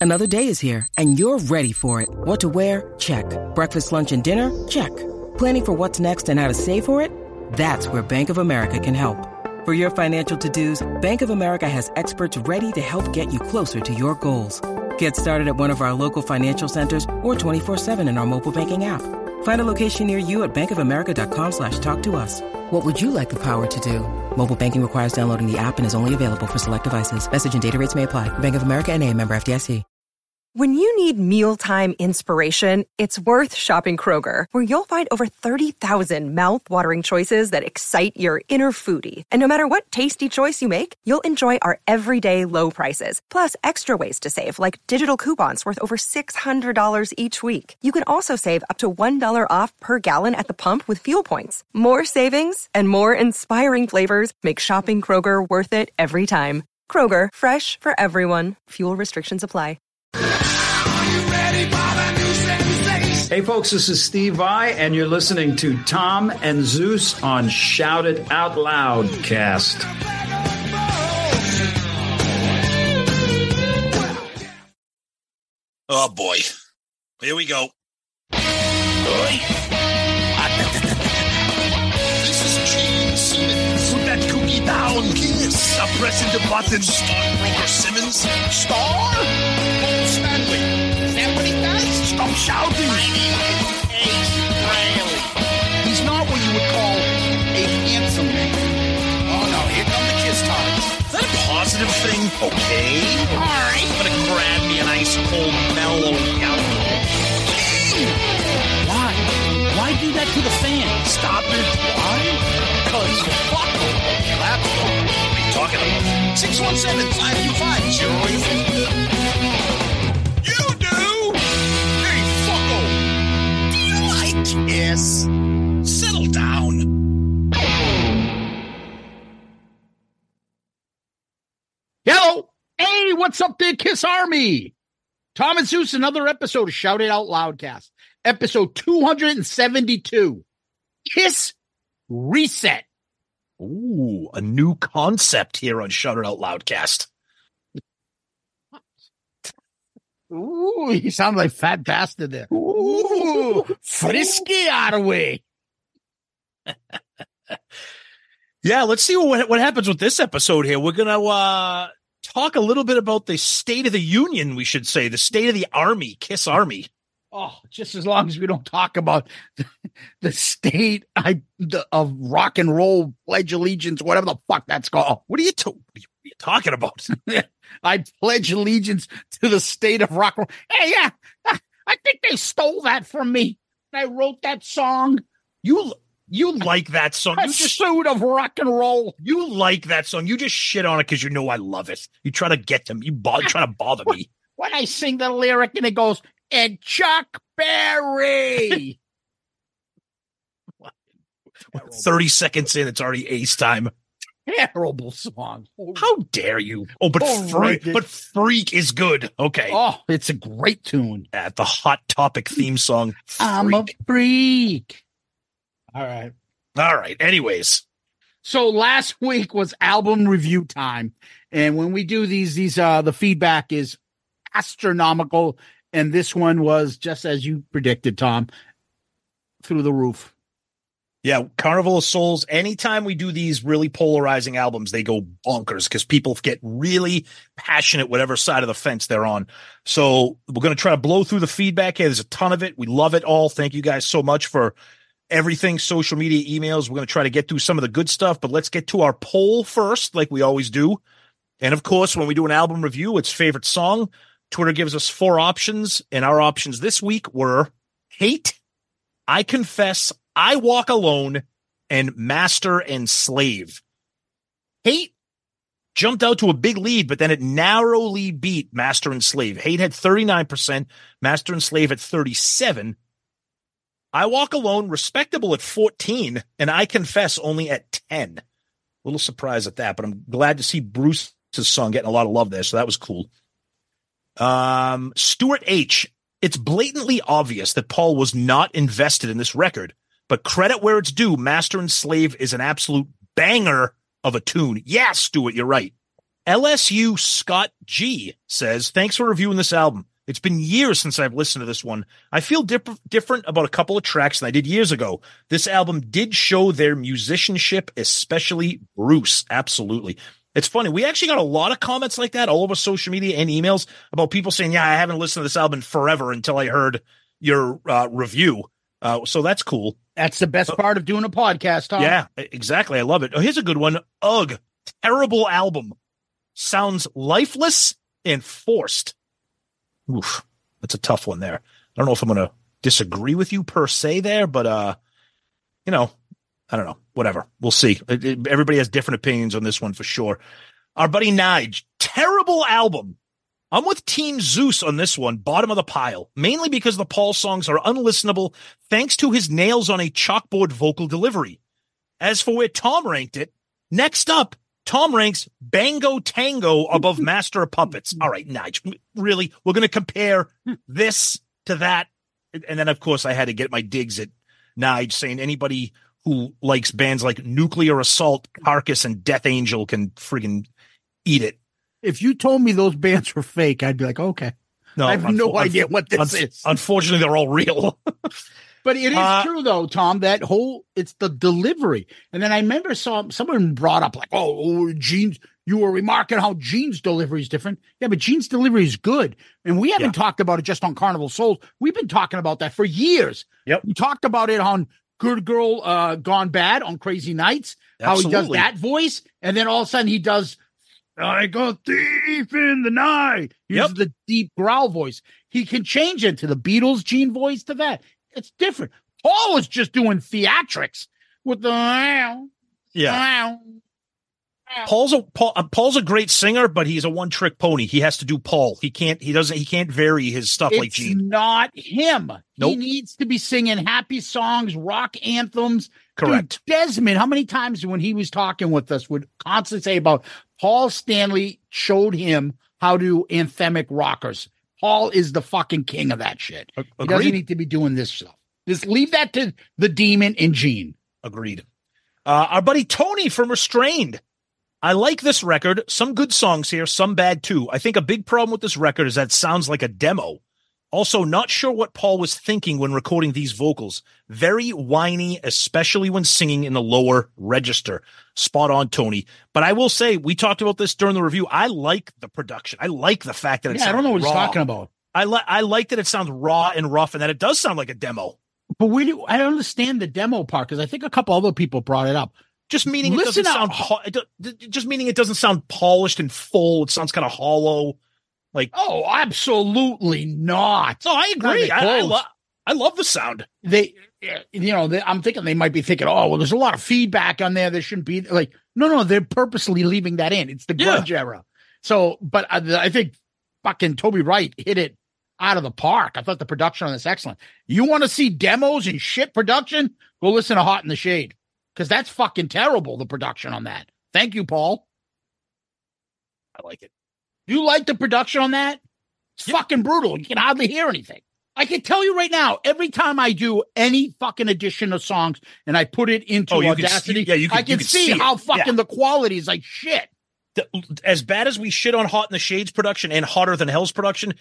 Another day is here, and you're ready for it. What to wear? Check. Breakfast, lunch, and dinner? Check. Planning for what's next and how to save for it? That's where Bank of America can help. For your financial to-dos, Bank of America has experts ready to help get you closer to your goals. Get started at one of our local financial centers or 24/7 in our mobile banking app. Find a location near you at bankofamerica.com/talktous. What would you like the power to do? Mobile banking requires downloading the app and is only available for select devices. Message and data rates may apply. Bank of America N.A., member FDIC. When you need mealtime inspiration, it's worth shopping Kroger, where you'll find over 30,000 mouth-watering choices that excite your inner foodie. And no matter what tasty choice you make, you'll enjoy our everyday low prices, plus extra ways to save, like digital coupons worth over $600 each week. You can also save up to $1 off per gallon at the pump with fuel points. More savings and more inspiring flavors make shopping Kroger worth it every time. Kroger, fresh for everyone. Fuel restrictions apply. Hey folks, this is Steve Vai, and you're listening to Tom and Zeus on Shout It Out Loud cast. Oh boy, here we go. This is Gene Simmons. Put that cookie down, Kiss. I'm pressing the button. Star Grover Simmons. Star? Paul Stanley. Is that what he does? Stop shouting. My name is Ace Frehley. He's not what you would call a handsome man. Oh no, here come the Kiss times. Is that a positive thing? Okay. All right. I'm gonna grab me a nice cold mellow alcohol. Why? Why do that to the fan? Stop it. Why? Because fuck them. That's what I'm talking about. 617-525-0850. You do? Hey, fucko. Do you like Kiss? Settle down. Hello. Hey, what's up there, Kiss Army? Tom and Zeus, another episode of Shout It Out Loudcast. Episode 272. Kiss Reset. Ooh, a new concept here on Shout It Out Loudcast. Ooh, you sound like Fat Bastard there. Ooh, frisky out of way. Yeah, let's see what happens with this episode here. We're going to talk a little bit about the State of the Union, we should say, the State of the Army, Kiss Army. Oh, just as long as we don't talk about the state of rock and roll, pledge allegiance, whatever the fuck that's called. What are you talking about? I pledge allegiance to the state of rock and roll. Hey, yeah, I think they stole that from me. I wrote that song. You like that song? Pursuit of rock and roll. You like that song? You just shit on it because you know I love it. You try to get to me. You try to bother me. When I sing the lyric and it goes, and Chuck Berry. 30 seconds in, it's already Ace time. Terrible song. How dare you? Oh, but Freak is good. Okay. Oh, it's a great tune. At the Hot Topic theme song. Freak. I'm a freak. All right. Anyways. So last week was album review time. And when we do these, the feedback is astronomical. And this one was, just as you predicted, Tom, through the roof. Yeah, Carnival of Souls, anytime we do these really polarizing albums, they go bonkers because people get really passionate whatever side of the fence they're on. So we're going to try to blow through the feedback here. There's a ton of it. We love it all. Thank you guys so much for everything, social media, emails. We're going to try to get through some of the good stuff, but let's get to our poll first, like we always do. And of course, when we do an album review, it's favorite song. Twitter gives us 4 options, and our options this week were Hate, I Confess, I Walk Alone, and Master and Slave. Hate jumped out to a big lead, but then it narrowly beat Master and Slave. Hate had 39%, Master and Slave at 37%. I Walk Alone, respectable at 14%, and I Confess only at 10%. A little surprised at that, but I'm glad to see Bruce's song getting a lot of love there, so that was cool. Stuart H. It's blatantly obvious that Paul was not invested in this record, but credit where it's due. Master and Slave is an absolute banger of a tune. Yeah, Stuart, you're right. LSU Scott G says, thanks for reviewing this album. It's been years since I've listened to this one. I feel different about a couple of tracks than I did years ago. This album did show their musicianship, especially Bruce. Absolutely. It's funny. We actually got a lot of comments like that all over social media and emails about people saying, yeah, I haven't listened to this album forever until I heard your review. So that's cool. That's the best part of doing a podcast, Tom. Yeah, exactly. I love it. Oh, here's a good one. Ugh. Terrible album. Sounds lifeless and forced. Oof. That's a tough one there. I don't know if I'm going to disagree with you per se there, but, I don't know. Whatever. We'll see. Everybody has different opinions on this one for sure. Our buddy Nige. Terrible album. I'm with Team Zeus on this one, bottom of the pile, mainly because the Paul songs are unlistenable thanks to his nails on a chalkboard vocal delivery. As for where Tom ranked it, next up, Tom ranks Bango Tango above Master of Puppets. All right, Nige, really? We're going to compare this to that? And then, of course, I had to get my digs at Nige saying anybody who likes bands like Nuclear Assault, Carcass, and Death Angel can friggin' eat it. If you told me those bands were fake, I'd be like, okay. No, I have no idea what this is. Unfortunately, they're all real. But it is true, though, Tom, it's the delivery. And then I remember someone brought up, like, Gene's, you were remarking how Gene's delivery is different. Yeah, but Gene's delivery is good. And we haven't talked about it just on Carnival Souls. We've been talking about that for years. Yep. We talked about it on Good Girl Gone Bad on Crazy Nights, Absolutely. how he does that voice. And then all of a sudden he does, I got thief in the night. He uses the deep growl voice. He can change it to the Beatles Gene voice to that. It's different. Paul was just doing theatrics with the Paul's a great singer, but he's a one-trick pony. He has to do Paul. He can't vary his stuff like Gene. It's not him. Nope. He needs to be singing happy songs, rock anthems. Correct. Dude, Desmond, how many times when he was talking with us would constantly say about Paul Stanley showed him how to do anthemic rockers. Paul is the fucking king of that shit. Agreed. He doesn't need to be doing this stuff. Just leave that to the Demon and Gene. Agreed. Our buddy Tony from Restrained. I like this record. Some good songs here, some bad too. I think a big problem with this record is that it sounds like a demo. Also, not sure what Paul was thinking when recording these vocals. Very whiny, especially when singing in the lower register. Spot on, Tony. But I will say, we talked about this during the review. I like the production. I like the fact that it sounds I don't know what raw. he's talking about. I like that it sounds raw and rough and that it does sound like a demo. But I don't understand the demo part because I think a couple other people brought it up. Just meaning it doesn't sound. Just meaning it doesn't sound polished and full. It sounds kind of hollow. Like, oh, absolutely not. No, I agree. I love the sound. I'm thinking they might be thinking, oh, well, there's a lot of feedback on there. There shouldn't be like, no, they're purposely leaving that in. It's the grunge era. So, but I think fucking Toby Wright hit it out of the park. I thought the production on this excellent. You want to see demos and shit production? Go listen to Hot in the Shade. Because that's fucking terrible, the production on that. Thank you, Paul. I like it. You like the production on that? It's fucking brutal. You can hardly hear anything. I can tell you right now, every time I do any fucking edition of songs and I put it into Audacity, I can see how fucking the quality is like shit. As bad as we shit on Hot in the Shades production and Hotter Than Hell's production,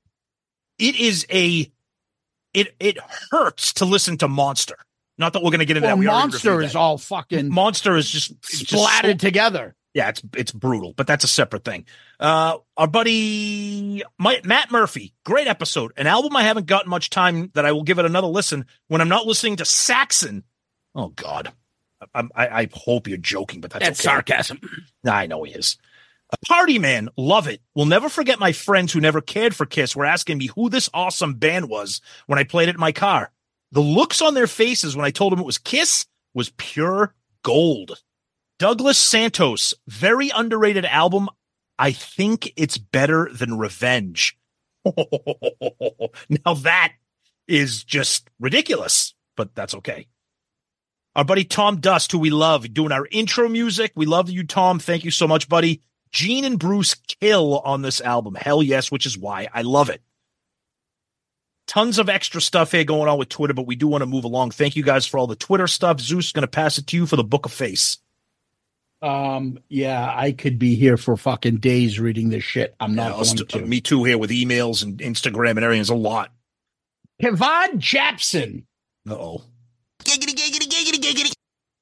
it hurts to listen to Monster. Not that we're going to get into that. Monster is all fucking. Monster is just splattered together. Yeah, it's brutal, but that's a separate thing. Our buddy Matt Murphy, great episode. An album I haven't gotten much time that I will give it another listen when I'm not listening to Saxon. Oh God, I hope you're joking, but that's okay. Sarcasm. I know he is. A Party Man, love it. Will never forget my friends who never cared for Kiss were asking me who this awesome band was when I played it in my car. The looks on their faces when I told them it was Kiss was pure gold. Douglas Santos, very underrated album. I think it's better than Revenge. Now that is just ridiculous, but that's okay. Our buddy Tom Dust, who we love, doing our intro music. We love you, Tom. Thank you so much, buddy. Gene and Bruce kill on this album. Hell yes, which is why I love it. Tons of extra stuff here going on with Twitter, but we do want to move along. Thank you guys for all the Twitter stuff. Zeus is going to pass it to you for the Book of Face. Yeah, I could be here for fucking days reading this shit. I'm not going to. Me too here with emails and Instagram and everything. There's a lot. Kevon Japson. Uh-oh. Giggity, giggity, giggity, giggity.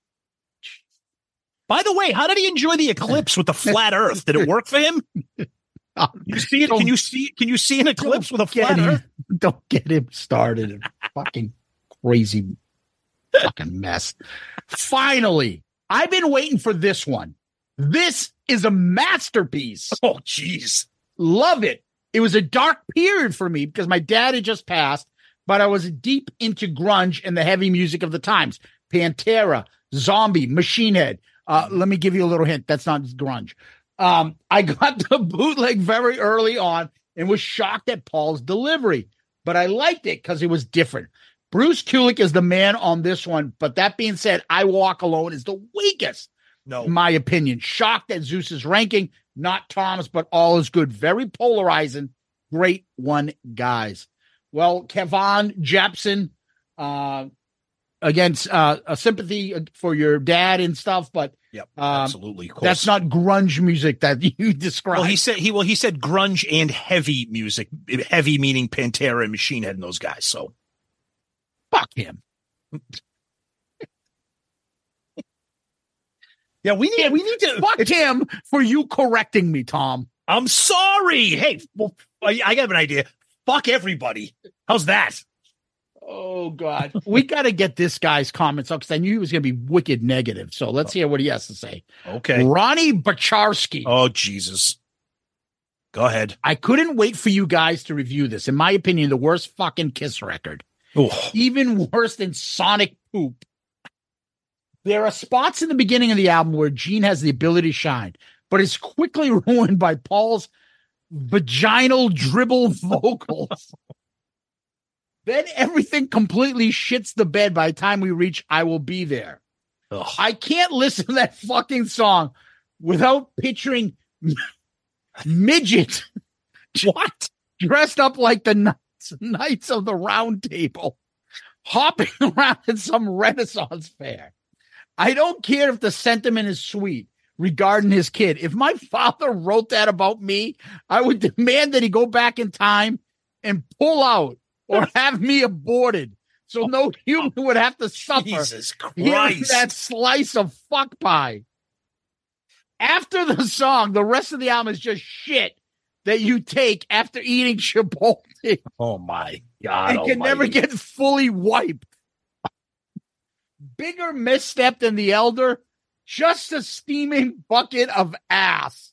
By the way, how did he enjoy the eclipse with the flat Earth? Did it work for him? You see it? Can you see an eclipse with a flat Earth? Don't get him started. Fucking crazy fucking mess. Finally, I've been waiting for this one. This is a masterpiece. Oh, jeez. Love it. It was a dark period for me because my dad had just passed, but I was deep into grunge and the heavy music of the times. Pantera, Zombie, Machine Head. Let me give you a little hint. That's not grunge. I got the bootleg very early on and was shocked at Paul's delivery, but I liked it because it was different. Bruce Kulick is the man on this one, but that being said, I Walk Alone is the weakest, in my opinion. Shocked at Zeus's ranking, not Tom's, but all is good. Very polarizing. Great one, guys. Well, Kevon Japson, against a sympathy for your dad and stuff, but absolutely, that's not grunge music that you described. Well, he said grunge and heavy music. Heavy meaning Pantera and Machine Head and those guys. So fuck him. Yeah, we need to fuck him for you correcting me, Tom. I'm sorry. Hey, well, I got an idea. Fuck everybody. How's that? Oh, God. We got to get this guy's comments up because I knew he was going to be wicked negative. So let's hear what he has to say. Okay. Ronnie Bacharski. Oh, Jesus. Go ahead. I couldn't wait for you guys to review this. In my opinion, the worst fucking Kiss record. Ooh. Even worse than Sonic Poop. There are spots in the beginning of the album where Gene has the ability to shine, but it's quickly ruined by Paul's vaginal dribble vocals. Then everything completely shits the bed by the time we reach I Will Be There. Ugh. I can't listen to that fucking song without picturing midget what dressed up like the Knights of the Round Table, hopping around at some Renaissance fair. I don't care if the sentiment is sweet regarding his kid. If my father wrote that about me, I would demand that he go back in time and pull out or have me aborted so no human would have to suffer. Jesus Christ. That slice of fuck pie. After the song, the rest of the album is just shit that you take after eating Chipotle. Oh, my God. It can never get fully wiped. Bigger misstep than The Elder, just a steaming bucket of ass.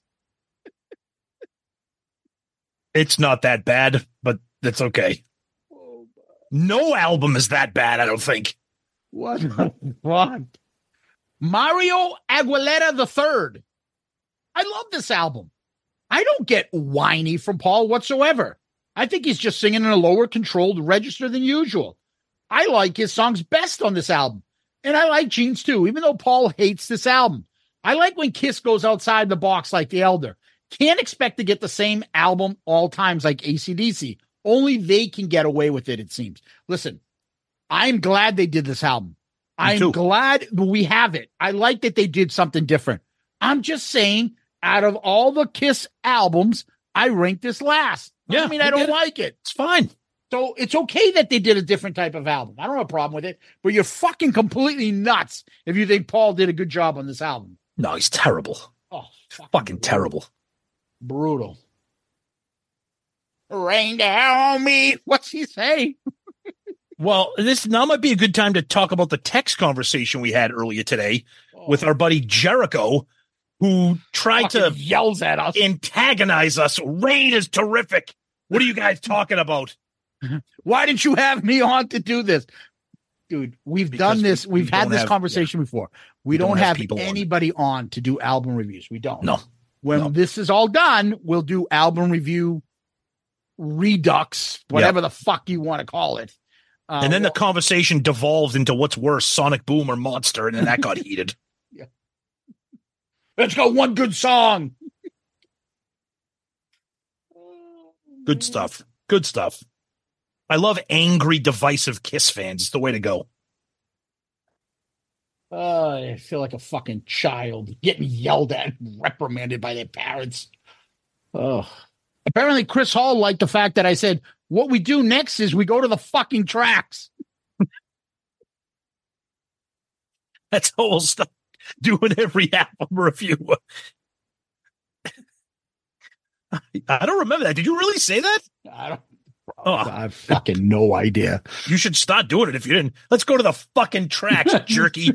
It's not that bad, but that's okay. No album is that bad, I don't think. What the fuck? Mario Aguilera III. I love this album. I don't get whiny from Paul whatsoever. I think he's just singing in a lower controlled register than usual. I like his songs best on this album. And I like Gene's too, even though Paul hates this album. I like when Kiss goes outside the box like The Elder. Can't expect to get the same album all times like AC/DC. Only they can get away with it, it seems. Listen, I'm glad they did this album. I'm glad we have it. I like that they did something different. I'm just saying, out of all the Kiss albums, I rank this last. Yeah, I mean, I don't like it. It's fine. So it's okay that they did a different type of album. I don't have a problem with it, but you're fucking completely nuts if you think Paul did a good job on this album. No, he's terrible. Oh, fucking terrible. Brutal. Rain down on me. What's he say? Well, this now might be a good time to talk about the text conversation we had earlier today with our buddy Jericho, who tried to yells at us, antagonize us. Rain is terrific. What are you guys talking about? Why didn't you have me on to do this? Dude, we've done this. We've had this conversation before. We don't have anybody on to do album reviews. We don't. No. When this is all done, we'll do album review redux, whatever the fuck you want to call it. And then the conversation devolved into what's worse, Sonic Boom or Monster, and then that got heated. Yeah. Let's go one good song. Good stuff. Good stuff. I love angry, divisive Kiss fans. It's the way to go. I feel like a fucking child getting yelled at and reprimanded by their parents. Oh. Apparently, Chris Hall liked the fact that I said, what we do next is we go to the fucking tracks. That's how we'll start doing every album review. I don't remember that. Did you really say that? I have fucking no idea. You should start doing it if you didn't. Let's go to the fucking tracks, jerky.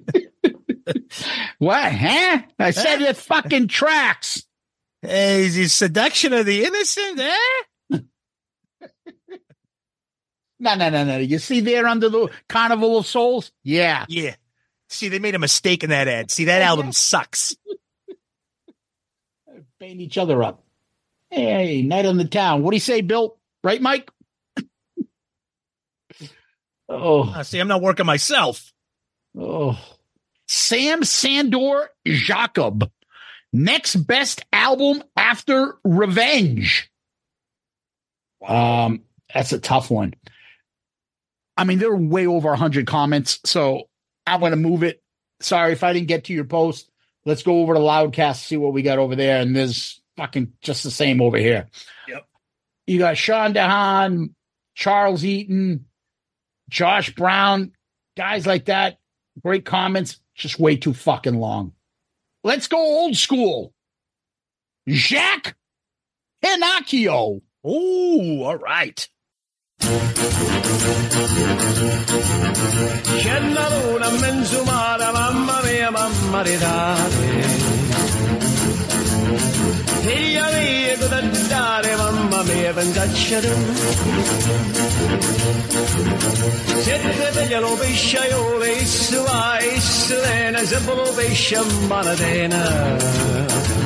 What, huh? I said the fucking tracks. Hey, the seduction of the innocent, eh? No. You see there under the Carnival of Souls? Yeah. Yeah. See, they made a mistake in that ad. See, that album sucks. Bang each other up. Hey, Night on the Town. What do you say, Bill? Right, Mike? See, I'm not working myself. Oh. Sam Sandor Jacob. Next best album after Revenge. That's a tough one. I mean, there are way over 100 comments, so I'm going to move it. Sorry if I didn't get to your post. Let's go over to Loudcast, see what we got over there, and there's fucking just the same over here. Yep. You got Sean DeHaan, Charles Eaton, Josh Brown, guys like that. Great comments, just way too fucking long. Let's go old school. Jacques Hinacchio. Oh, all right. C'è la luna in mezzo mare, mamma mia, mamma di dare. Figlia mia, cosa dare, mamma mia, pensaccia tu. Se te veglia lo pesciaiole, isso va, isso lena, se lo pesce in manatena.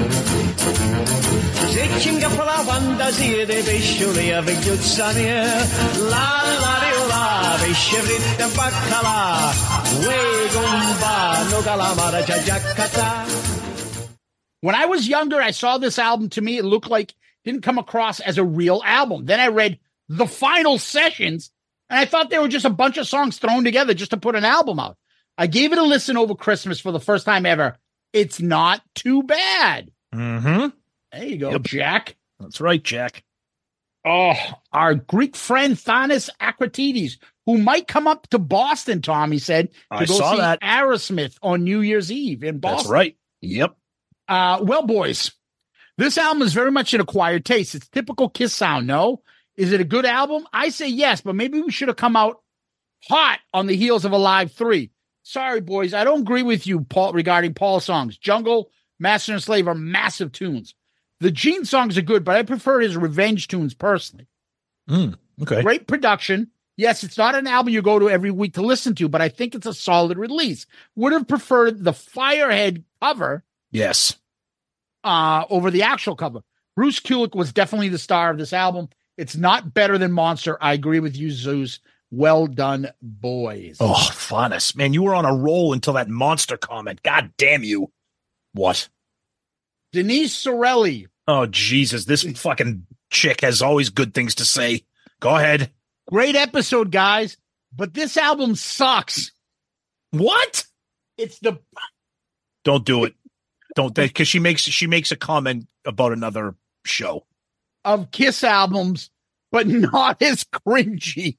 Se ci ingappa la fantasia dei pescioli a vegliuzza mia, la riola, pesce fritto e baccalà, uè gomba, no calamara, giacca. When I was younger, I saw this album. To me, it looked like, didn't come across as a real album. Then I read The Final Sessions, and I thought they were just a bunch of songs thrown together just to put an album out. I gave it a listen over Christmas for the first time ever. It's not too bad. Mm-hmm. There you go, Jack. That's right, Jack. Oh, our Greek friend Thanos Akratides, who might come up to Boston, Tommy said, to go see Aerosmith on New Year's Eve in Boston. That's right. Yep. Well, boys, this album is very much an acquired taste. It's typical Kiss sound, no? Is it a good album? I say yes, but maybe we should have come out hot on the heels of Alive 3. Sorry, boys, I don't agree with you, Paul, regarding Paul's songs. Jungle, Master and Slave are massive tunes. The Gene songs are good, but I prefer his Revenge tunes personally. Okay. Great production. Yes, it's not an album you go to every week to listen to, but I think it's a solid release. Would have preferred the Firehead cover. Yes. Over the actual cover. Bruce Kulick was definitely the star of this album. It's not better than Monster. I agree with you, Zeus. Well done, boys. Oh, Thanos. Man, you were on a roll until that Monster comment. God damn you. What? Denise Sorelli. Oh, Jesus. This fucking chick has always good things to say. Go ahead. Great episode, guys. But this album sucks. What? It's the... Don't do it. Don't, because she makes a comment about another show. Of Kiss albums, but not as cringy.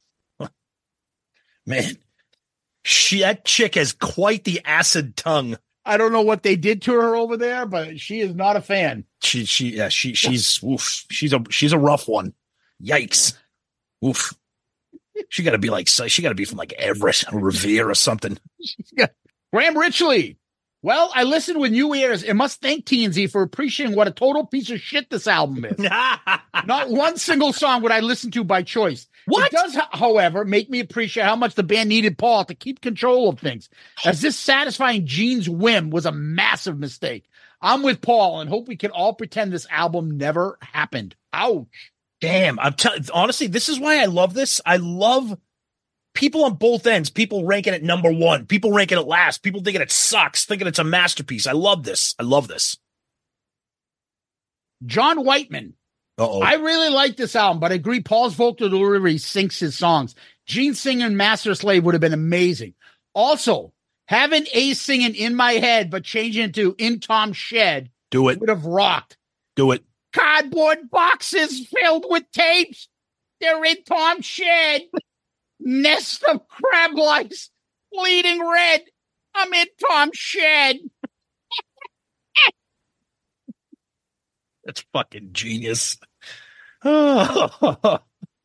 Man, that chick has quite the acid tongue. I don't know what they did to her over there, but she is not a fan. She's oof. She's a rough one. Yikes. Oof. She got to be from like Everett or Revere or something. Graham Richley. Well, I listened with new ears and must thank TNZ for appreciating what a total piece of shit this album is. Not one single song would I listen to by choice. What? It does, however, make me appreciate how much the band needed Paul to keep control of things, as this satisfying Gene's whim was a massive mistake. I'm with Paul and hope we can all pretend this album never happened. Ouch. Damn. Honestly, this is why I love this. I love people on both ends, people ranking it number one, people ranking it last, people thinking it sucks, thinking it's a masterpiece. I love this. John Whiteman. Uh-oh. I really like this album, but I agree Paul's vocal delivery sinks his songs. Gene singing Master Slave would have been amazing. Also, Having Ace singing In My Head, but changing it to In Tom's Shed. Do it. Would have rocked. Do it. Cardboard boxes filled with tapes. They're in Tom's shed. Nest of crab lice. Bleeding red. I'm in Tom's shed. That's fucking genius. The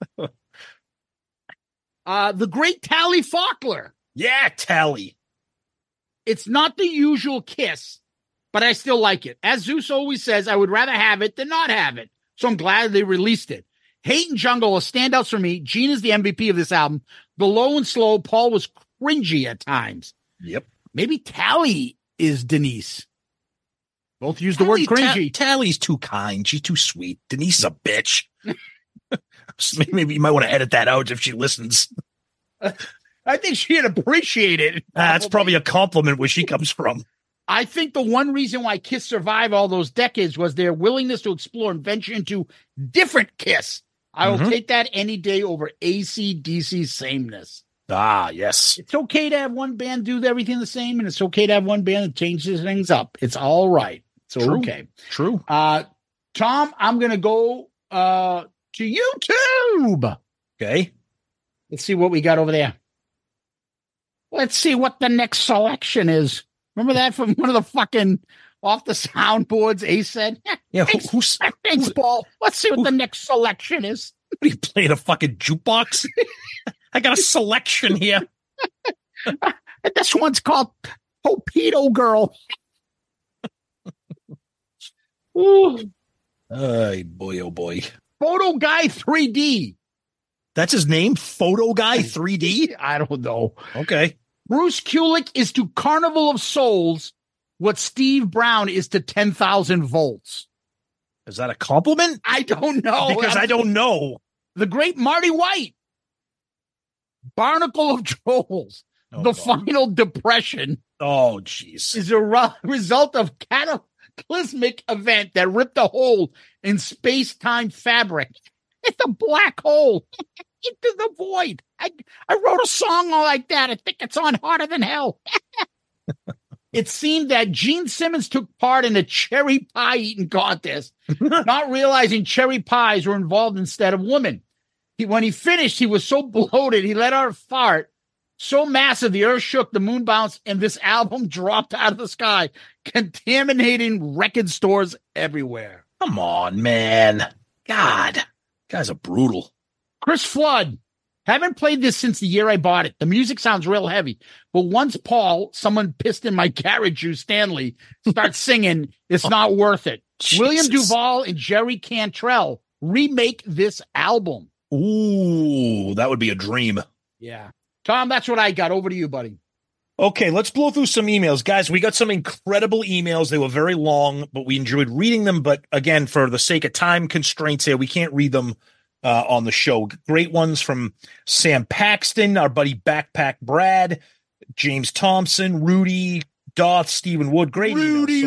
great Tally Faulkner. Yeah, Tally. It's not the usual Kiss, but I still like it. As Zeus always says, I would rather have it than not have it. So I'm glad they released it. Hate and Jungle are standouts for me. Gene is the MVP of this album. The low and slow, Paul was cringy at times. Yep. Maybe Tally is Denise. Both use the word cringy. Tally's too kind. She's too sweet. Denise is a bitch. Maybe you might want to edit that out if she listens. I think she'd appreciate it. That's probably a compliment where she comes from. I think the one reason why Kiss survived all those decades was their willingness to explore and venture into different Kiss. I will take that any day over AC/DC sameness. Ah, yes. It's okay to have one band do everything the same, and it's okay to have one band that changes things up. It's all right. It's okay. True. Tom, I'm going to go to YouTube. Okay. Let's see what we got over there. Let's see what the next selection is. Remember that from one of the fucking off the soundboards? Ace said, "Yeah, thanks, Paul. Let's see what the next selection is." What are you playing, a fucking jukebox? I got a selection here. This one's called Torpedo Girl. Ooh. Boy, oh boy. Photo Guy 3D. That's his name? Photo Guy 3D? I don't know. Okay. Bruce Kulick is to Carnival of Souls what Steve Brown is to 10,000 volts. Is that a compliment? I don't know. Because I don't know. The great Marty White. Barnacle of Trolls. The Final Depression. Oh, jeez. Is a result of cataclysmic event that ripped a hole in space-time fabric. It's a black hole into the void. I wrote a song like that. I think it's on Harder Than Hell. It seemed that Gene Simmons took part in a cherry pie eating contest, not realizing cherry pies were involved instead of women. When he finished, he was so bloated, he let out a fart so massive the earth shook, the moon bounced, and this album dropped out of the sky, contaminating record stores everywhere. Come on, man. God. Guys are brutal. Chris Flood. Haven't played this since the year I bought it. The music sounds real heavy. But once Paul, someone pissed in my carrot juice, Stanley, starts singing, it's not worth it. Jesus. William Duvall and Jerry Cantrell remake this album. Ooh, that would be a dream. Yeah. Tom, that's what I got. Over to you, buddy. Okay, let's blow through some emails. Guys, we got some incredible emails. They were very long, but we enjoyed reading them. But again, for the sake of time constraints here, we can't read them on the show. Great ones from Sam Paxton, our buddy Backpack Brad, James Thompson, Rudy, Doth, Stephen Wood. Great Rudy.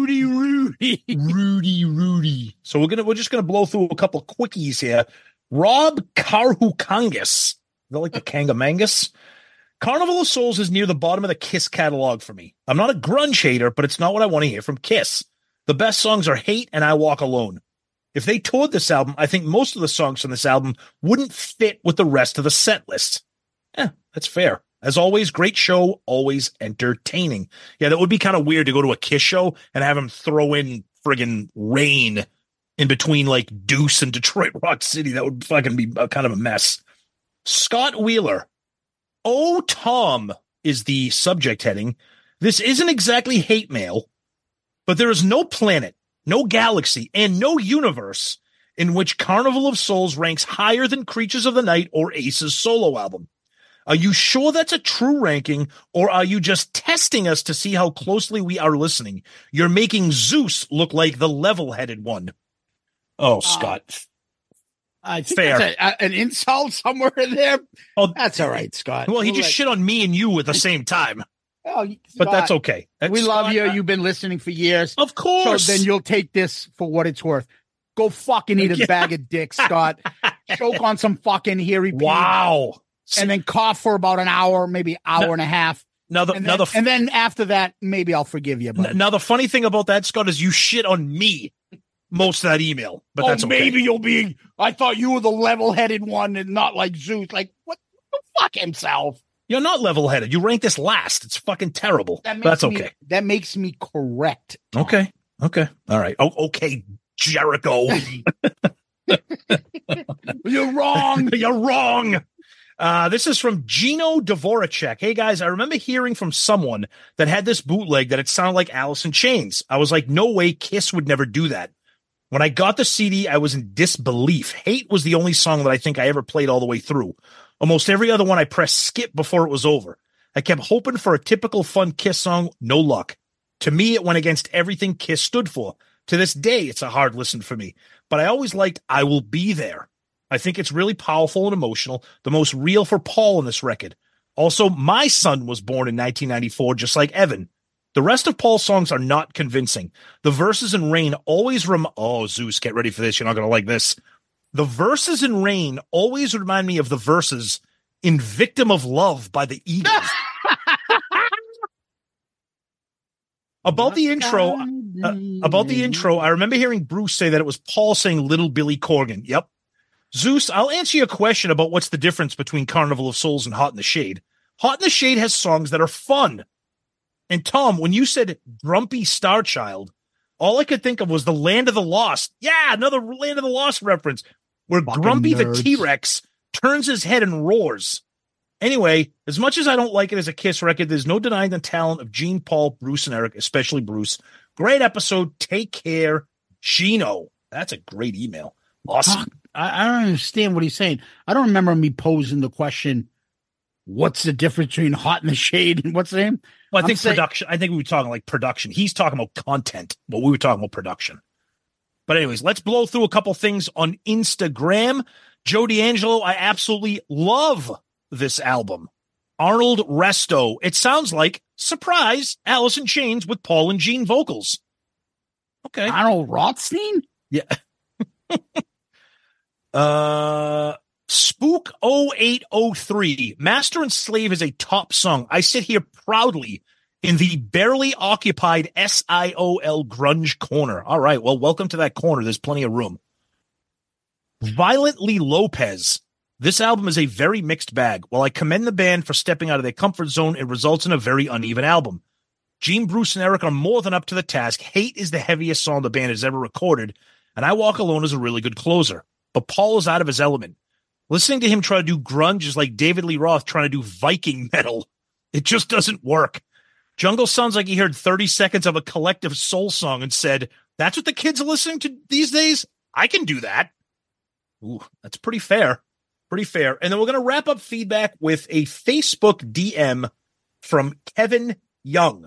So we're just gonna blow through a couple of quickies here. Rob Karhukangas. Is that like the Kangamangas? Carnival of Souls is near the bottom of the Kiss catalog for me. I'm not a grunge hater, but it's not what I want to hear from Kiss. The best songs are Hate and I Walk Alone. If they toured this album, I think most of the songs from this album wouldn't fit with the rest of the set list. That's fair. As always, great show, always entertaining. Yeah, that would be kind of weird to go to a Kiss show and have him throw in friggin' Rain in between like Deuce and Detroit Rock City. That would fucking be kind of a mess. Scott Wheeler. Oh, Tom is the subject heading. This isn't exactly hate mail, but there is no planet, no galaxy, and no universe in which Carnival of Souls ranks higher than Creatures of the Night or Ace's solo album. Are you sure that's a true ranking, or are you just testing us to see how closely we are listening? You're making Zeus look like the level-headed one. Oh, Scott. I think fair. That's an insult somewhere in there. Oh, that's all right, Scott. Well, he just shit on me and you at the same time. Oh, but that's okay. We love you. You've been listening for years. Of course. So then you'll take this for what it's worth. Go fucking eat a bag of dicks, Scott. Choke on some fucking hairy peas. Wow. And then cough for about an hour, maybe hour and a half. And then after that, maybe I'll forgive you. But now the funny thing about that, Scott, is you shit on me most of that email, but that's okay. Maybe you'll be. I thought you were the level-headed one and not like Zeus. Like what? Fuck himself. You're not level-headed. You rank this last. It's fucking terrible. That's okay. That makes me correct. Tom. Okay. All right. Oh, okay, Jericho. You're wrong. You're wrong. This is from Gino Dvoracek. Hey, guys, I remember hearing from someone that had this bootleg that it sounded like Alice in Chains. I was like, no way, Kiss would never do that. When I got the CD, I was in disbelief. Hate was the only song that I think I ever played all the way through. Almost every other one I pressed skip before it was over. I kept hoping for a typical fun Kiss song. No luck. To me, it went against everything Kiss stood for. To this day, it's a hard listen for me. But I always liked I Will Be There. I think it's really powerful and emotional, the most real for Paul in this record. Also, my son was born in 1994, just like Evan. The rest of Paul's songs are not convincing. The verses in Rain always oh, Zeus, get ready for this. You're not going to like this. The verses in Rain always remind me of the verses in Victim of Love by the Eagles. About the intro, I remember hearing Bruce say that it was Paul saying Little Billy Corgan. Yep. Zeus, I'll answer your question about what's the difference between Carnival of Souls and Hot in the Shade. Hot in the Shade has songs that are fun. And Tom, when you said Grumpy Star Child, all I could think of was the Land of the Lost. Yeah, another Land of the Lost reference where fucking Grumpy nerds. The T-Rex turns his head and roars. Anyway, as much as I don't like it as a Kiss record, there's no denying the talent of Gene, Paul, Bruce, and Eric, especially Bruce. Great episode. Take care, Gino. That's a great email. Awesome. I don't understand what he's saying. I don't remember me posing the question, what's the difference between Hot in the Shade and what's the name? Well, I think production. I think we were talking like production. He's talking about content, but we were talking about production. But anyways, let's blow through a couple things on Instagram. Joe D'Angelo, I absolutely love this album. Arnold Resto. It sounds like, surprise, Alice in Chains with Paul and Gene vocals. Okay. Arnold Rothstein? Yeah. Spook 0803. Master and Slave is a top song. I sit here proudly in the barely occupied SIOL grunge corner. All right. Well, welcome to that corner. There's plenty of room. Violently Lopez. This album is a very mixed bag. While I commend the band for stepping out of their comfort zone, it results in a very uneven album. Gene, Bruce, and Eric are more than up to the task. Hate is the heaviest song the band has ever recorded, and I Walk Alone is a really good closer. But Paul is out of his element. Listening to him try to do grunge is like David Lee Roth trying to do Viking metal. It just doesn't work. Jungle sounds like he heard 30 seconds of a Collective Soul song and said, that's what the kids are listening to these days? I can do that. Ooh, that's pretty fair. Pretty fair. And then we're going to wrap up feedback with a Facebook DM from Kevin Young.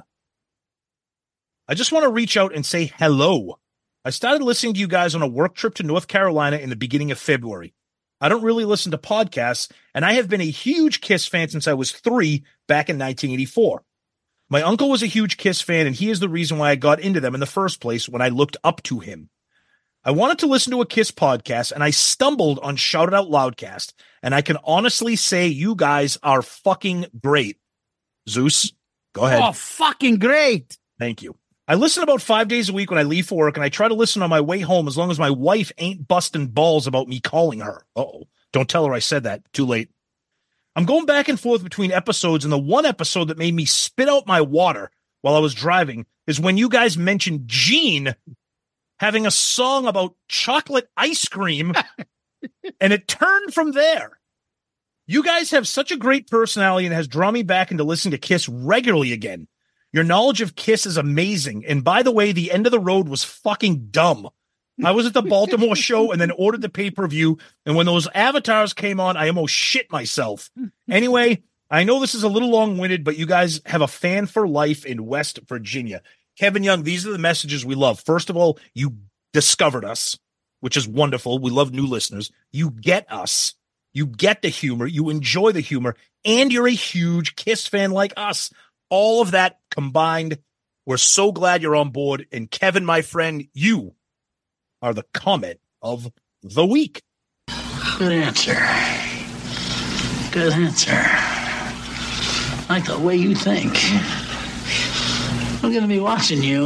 I just want to reach out and say hello. I started listening to you guys on a work trip to North Carolina in the beginning of February. I don't really listen to podcasts, and I have been a huge Kiss fan since I was 3 back in 1984. My uncle was a huge Kiss fan, and he is the reason why I got into them in the first place when I looked up to him. I wanted to listen to a Kiss podcast, and I stumbled on Shout It Out Loudcast, and I can honestly say you guys are fucking great. Zeus, go ahead. Oh, fucking great. Thank you. I listen about 5 days a week when I leave for work, and I try to listen on my way home as long as my wife ain't busting balls about me calling her. Uh-oh. Don't tell her I said that. Too late. I'm going back and forth between episodes, and the one episode that made me spit out my water while I was driving is when you guys mentioned Gene having a song about chocolate ice cream, and it turned from there. You guys have such a great personality and has drawn me back into listening to Kiss regularly again. Your knowledge of Kiss is amazing. And by the way, the End of the Road was fucking dumb. I was at the Baltimore show and then ordered the pay-per-view. And when those avatars came on, I almost shit myself. Anyway, I know this is a little long-winded, but you guys have a fan for life in West Virginia. Kevin Young, these are the messages we love. First of all, you discovered us, which is wonderful. We love new listeners. You get us. You get the humor. You enjoy the humor. And you're a huge Kiss fan like us. All of that combined, we're so glad you're on board. And Kevin, my friend, you are the comment of the week. Good answer. Good answer. like the way you think. I'm going to be watching you.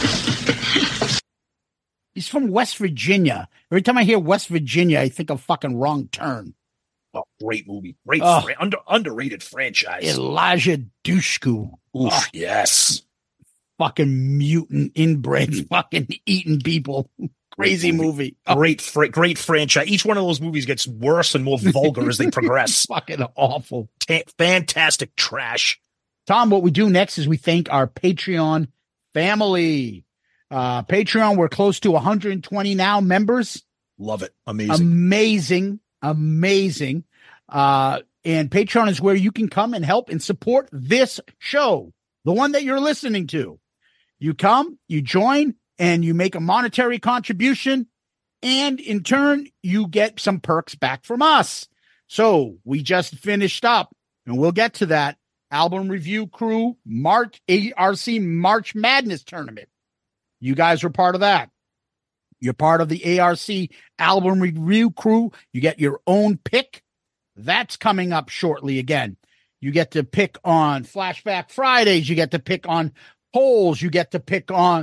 He's from West Virginia. Every time I hear West Virginia, I think of fucking Wrong Turn. Oh, great movie. Great, underrated franchise. Elijah Dushku. Oof, yes. Fucking mutant inbred, fucking eating people. Crazy movie. Great franchise. Each one of those movies gets worse and more vulgar as they progress. Fucking awful. Fantastic trash. Tom, what we do next is we thank our Patreon family. Patreon, we're close to 120 now members. Love it. Amazing. Amazing. And Patreon is where you can come and help and support this show, the one that you're listening to. You come, you join, and you make a monetary contribution, and in turn, you get some perks back from us. So we just finished up, and we'll get to that album review crew ARC March Madness tournament. You guys were part of that. You're part of the ARC album review crew. You get your own pick. That's coming up shortly again. You get to pick on Flashback Fridays. You get to pick on polls. You get to pick on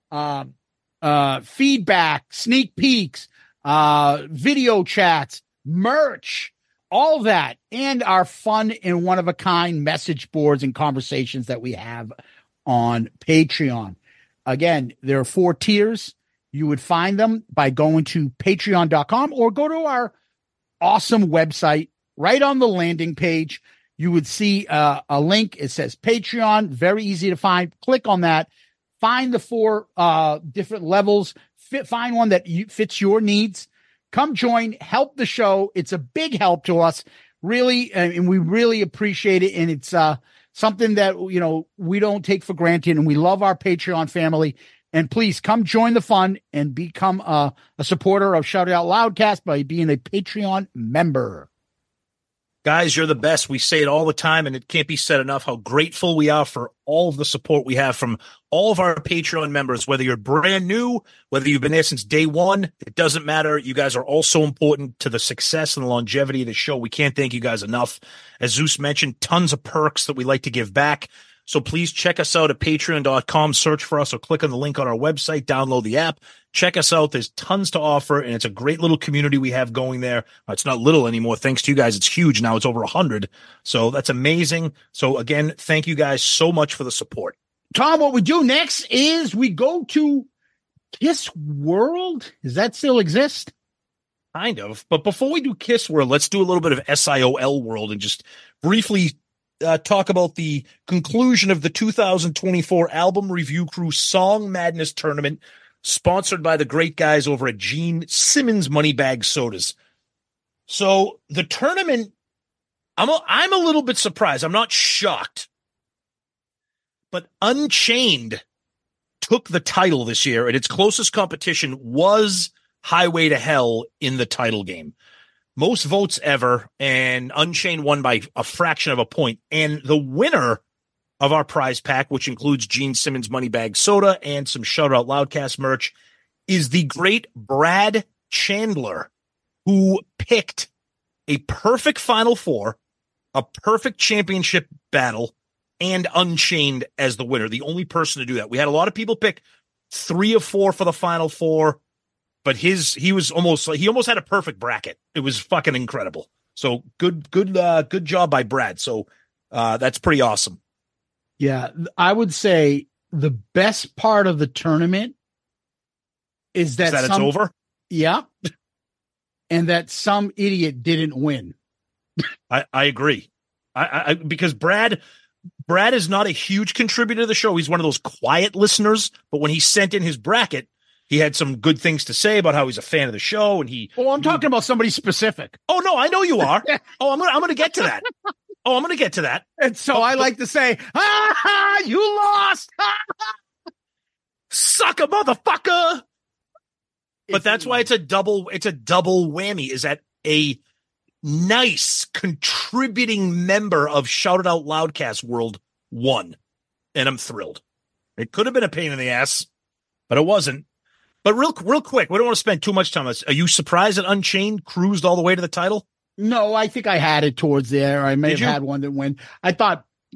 feedback, sneak peeks, video chats, merch, all that, and our fun and one-of-a-kind message boards and conversations that we have on Patreon. Again, there are 4 tiers. You would find them by going to patreon.com or go to our awesome website. Right on the landing page, you would see a link. It says Patreon, very easy to find. Click on that. Find the 4 different levels. Find one that fits your needs. Come join, help the show. It's a big help to us, really, and we really appreciate it. And it's something that, we don't take for granted, and we love our Patreon family. And please come join the fun and become a supporter of Shout It Out Loudcast by being a Patreon member. Guys, you're the best. We say it all the time, and it can't be said enough how grateful we are for all of the support we have from all of our Patreon members, whether you're brand new, whether you've been there since day one. It doesn't matter. You guys are all so important to the success and the longevity of the show. We can't thank you guys enough. As Zeus mentioned, tons of perks that we like to give back. So please check us out at patreon.com, search for us, or click on the link on our website, download the app, check us out. There's tons to offer, and it's a great little community we have going there. It's not little anymore. Thanks to you guys. It's huge now. It's over 100. So that's amazing. So again, thank you guys so much for the support. Tom, what we do next is we go to Kiss World. Does that still exist? Kind of. But before we do Kiss World, let's do a little bit of SIOL World and just briefly talk about the conclusion of the 2024 Album Review Crew Song Madness Tournament, sponsored by the great guys over at Gene Simmons Moneybag Sodas. So the tournament, I'm a little bit surprised. I'm not shocked, but Unchained took the title this year, and its closest competition was Highway to Hell in the title game. Most votes ever, and Unchained won by a fraction of a point. And the winner of our prize pack, which includes Gene Simmons Moneybag Soda and some Shout Out Loudcast merch, is the great Brad Chandler, who picked a perfect Final Four, a perfect championship battle, and Unchained as the winner. The only person to do that. We had a lot of people pick 3 of 4 for the Final Four, but he almost had a perfect bracket. It was fucking incredible. So good job by Brad. So that's pretty awesome. Yeah, I would say the best part of the tournament is that it's over. Yeah, and that some idiot didn't win. I agree. I because Brad is not a huge contributor to the show. He's one of those quiet listeners. But when he sent in his bracket, he had some good things to say about how he's a fan of the show, and I'm talking about somebody specific. Oh no, I know you are. I'm gonna get to that. I'm gonna get to that. And so I like to say, you lost, sucker, motherfucker. But that's why it's a double whammy. Is that a nice contributing member of Shout It Out Loudcast World won, and I'm thrilled. It could have been a pain in the ass, but it wasn't. But real quick, we don't want to spend too much time on this. Are you surprised that Unchained cruised all the way to the title? No, I think I had it towards there. I may have had one that went. I thought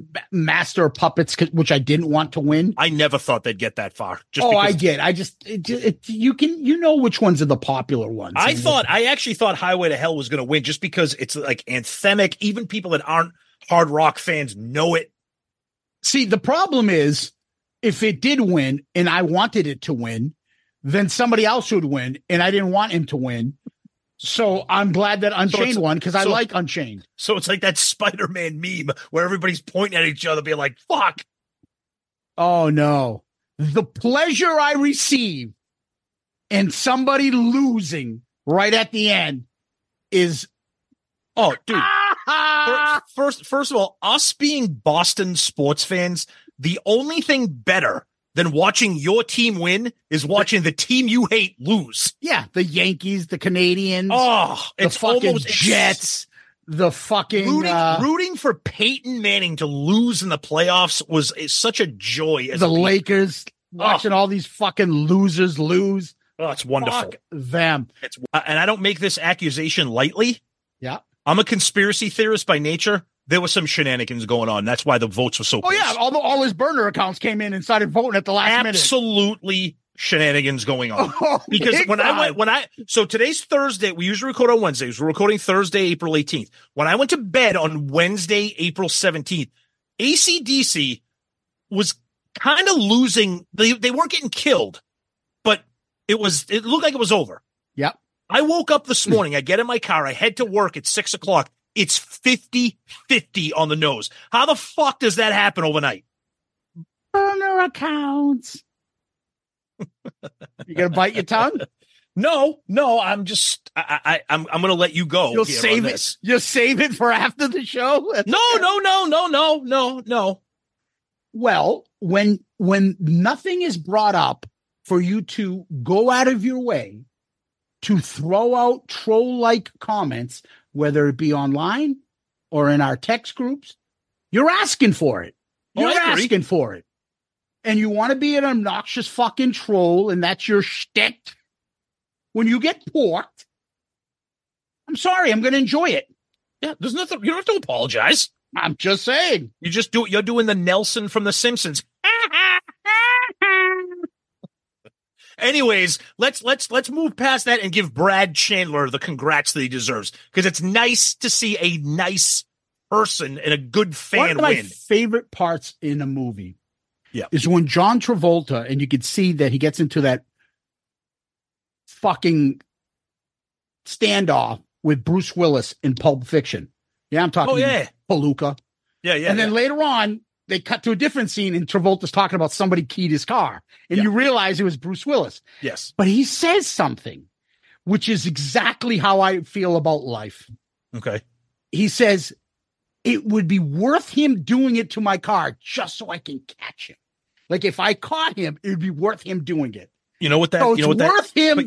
Master of Puppets, which I didn't want to win. I never thought they'd get that far. I get. You know which ones are the popular ones. I actually thought Highway to Hell was going to win just because it's like anthemic. Even people that aren't hard rock fans know it. See, the problem is if it did win and I wanted it to win, then somebody else would win and I didn't want him to win. So I'm glad that Unchained won because I like Unchained. So it's like that Spider-Man meme where everybody's pointing at each other being like, fuck. Oh, no. The pleasure I receive in somebody losing right at the end is... Oh, dude. First of all, us being Boston sports fans, the only thing better than watching your team win is watching the team you hate lose. Yeah, the Yankees, the Canadians, the fucking Jets, the fucking rooting for Peyton Manning to lose in the playoffs is such a joy. The Lakers, watching all these fucking losers lose. Oh, it's wonderful. Fuck them. And I don't make this accusation lightly. Yeah, I'm a conspiracy theorist by nature. There was some shenanigans going on. That's why the votes were so close. Oh, yeah. All his burner accounts came in and started voting at the last minute. Absolutely shenanigans going on. Because so today's Thursday. We usually record on Wednesdays. We're recording Thursday, April 18th. When I went to bed on Wednesday, April 17th, AC/DC was kind of losing. They weren't getting killed, but it looked like it was over. Yep. I woke up this morning. I get in my car. I head to work at 6:00. It's 50-50 on the nose. How the fuck does that happen overnight? Burner accounts. You gonna bite your tongue? No. I'm just. I'm gonna let you go. You'll save it. You'll save it for after the show. No. Well, when nothing is brought up for you to go out of your way to throw out troll-like comments, whether it be online or in our text groups, you're asking for it. You're asking for it. And you want to be an obnoxious fucking troll, and that's your shtick. When you get porked, I'm sorry, I'm going to enjoy it. Yeah, there's nothing. You don't have to apologize. I'm just saying. You're doing the Nelson from The Simpsons. Anyways, let's move past that and give Brad Chandler the congrats that he deserves, because it's nice to see a nice person and a good fan win. One of my favorite parts in a movie is when John Travolta, and you can see that he gets into that fucking standoff with Bruce Willis in Pulp Fiction. Yeah, I'm talking Palooka. Yeah. And then later on, they cut to a different scene and Travolta's talking about somebody keyed his car. And you realize it was Bruce Willis. Yes. But he says something, which is exactly how I feel about life. Okay. He says, it would be worth him doing it to my car just so I can catch him. Like if I caught him, it would be worth him doing it. You know what that? So it's worth him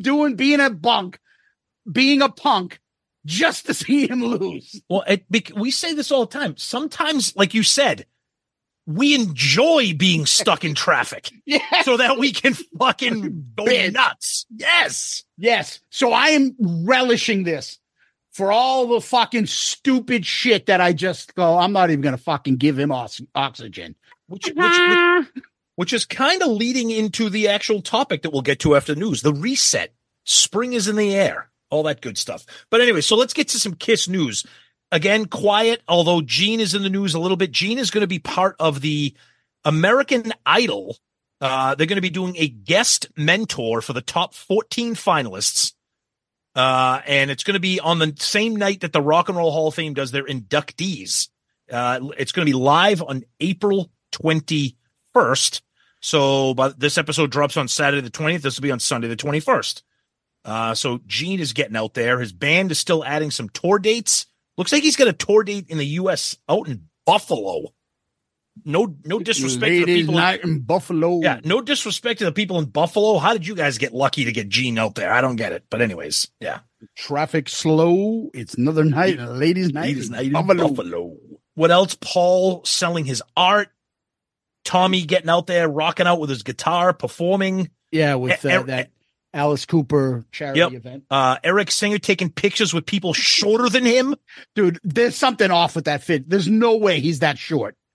being a punk, just to see him lose. Well, we say this all the time. Sometimes, like you said, we enjoy being stuck in traffic so that we can fucking go nuts. Yes. So I am relishing this for all the fucking stupid shit that I just go, I'm not even going to fucking give him oxygen. Which is kind of leading into the actual topic that we'll get to after the news. The reset. Spring is in the air. All that good stuff. But anyway, so let's get to some Kiss news. Again, quiet, although Gene is in the news a little bit. Gene is going to be part of the American Idol. They're going to be doing a guest mentor for the top 14 finalists. And it's going to be on the same night that the Rock and Roll Hall of Fame does their inductees. It's going to be live on April 21st. So this episode drops on Saturday the 20th. This will be on Sunday the 21st. So Gene is getting out there. His band is still adding some tour dates. Looks like he's got a tour date in the U.S. out in Buffalo. No disrespect to the people in Buffalo. Yeah, no disrespect to the people in Buffalo. How did you guys get lucky to get Gene out there? I don't get it. But anyways, yeah. Traffic slow. It's another night, ladies' night in Buffalo. What else? Paul selling his art. Tommy getting out there, rocking out with his guitar, performing. Yeah, with that Alice Cooper charity event. Eric Singer taking pictures with people shorter than him. Dude, there's something off with that fit. There's no way he's that short.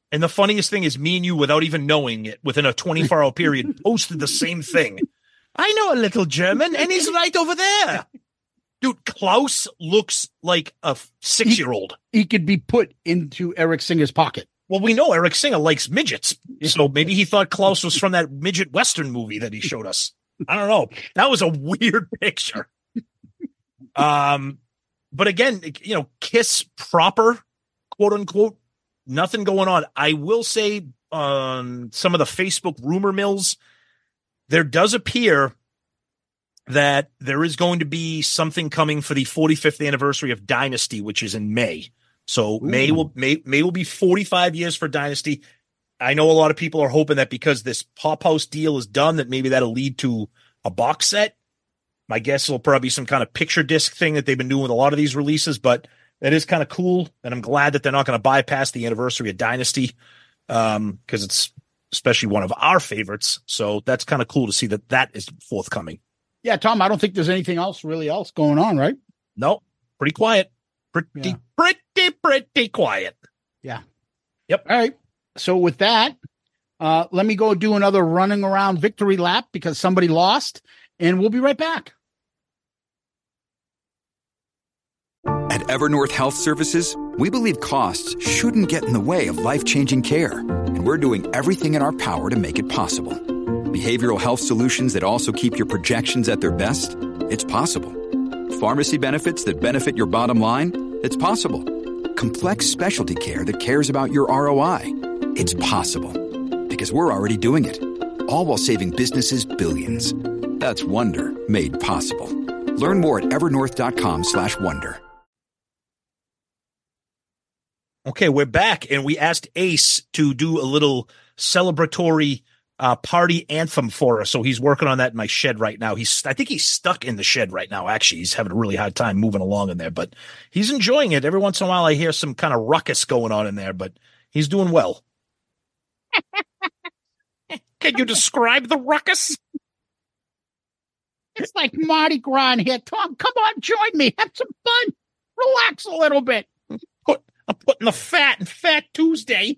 And the funniest thing is me and you, without even knowing it, within a 24-hour period, posted the same thing. I know a little German, and he's right over there. Dude, Klaus looks like a 6-year-old. He could be put into Eric Singer's pocket. Well, we know Eric Singer likes midgets, so maybe he thought Klaus was from that midget Western movie that he showed us. I don't know. That was a weird picture. But again, Kiss proper, quote unquote, nothing going on. I will say on some of the Facebook rumor mills, there does appear that there is going to be something coming for the 45th anniversary of Dynasty, which is in May. So May will be 45 years for Dynasty. I know a lot of people are hoping that because this Pop House deal is done, that maybe that'll lead to a box set. My guess will probably be some kind of picture disc thing that they've been doing with a lot of these releases, but that is kind of cool. And I'm glad that they're not going to bypass the anniversary of Dynasty because it's especially one of our favorites. So that's kind of cool to see that is forthcoming. Yeah, Tom, I don't think there's anything else going on, right? No, pretty quiet. Pretty quiet. Yeah. Yep. All right. So with that, let me go do another running around victory lap because somebody lost, and we'll be right back. At Evernorth Health Services, we believe costs shouldn't get in the way of life-changing care, and we're doing everything in our power to make it possible. Behavioral health solutions that also keep your projections at their best? It's possible. Pharmacy benefits that benefit your bottom line? It's possible. Complex specialty care that cares about your ROI? It's possible. Because we're already doing it. All while saving businesses billions. That's Wonder made possible. Learn more at evernorth.com/wonder. Okay, we're back, and we asked Ace to do a little celebratory party anthem for us. So he's working on that in my shed right now. I think he's stuck in the shed right now. Actually, he's having a really hard time moving along in there, but he's enjoying it. Every once in a while, I hear some kind of ruckus going on in there, but he's doing well. Can you describe the ruckus? It's like Mardi Gras in here. Tom, come on, join me. Have some fun. Relax a little bit. I'm putting the fat in Fat Tuesday.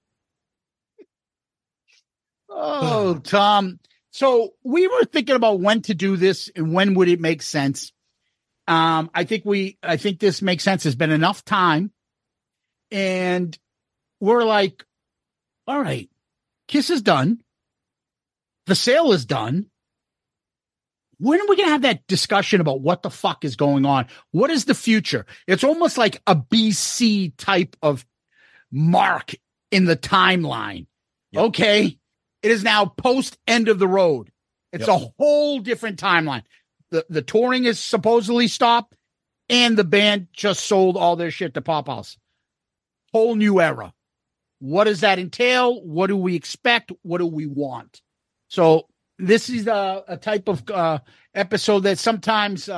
Oh, Tom. So we were thinking about when to do this and when would it make sense. I think this makes sense. It's been enough time. And we're like, all right, Kiss is done. The sale is done. When are we going to have that discussion about what the fuck is going on? What is the future? It's almost like a BC type of mark in the timeline. Yep. Okay. It is now post end of the road. It's a whole different timeline. The touring is supposedly stopped and the band just sold all their shit to Pop House. Whole new era. What does that entail? What do we expect? What do we want? So this is a type of episode that sometimes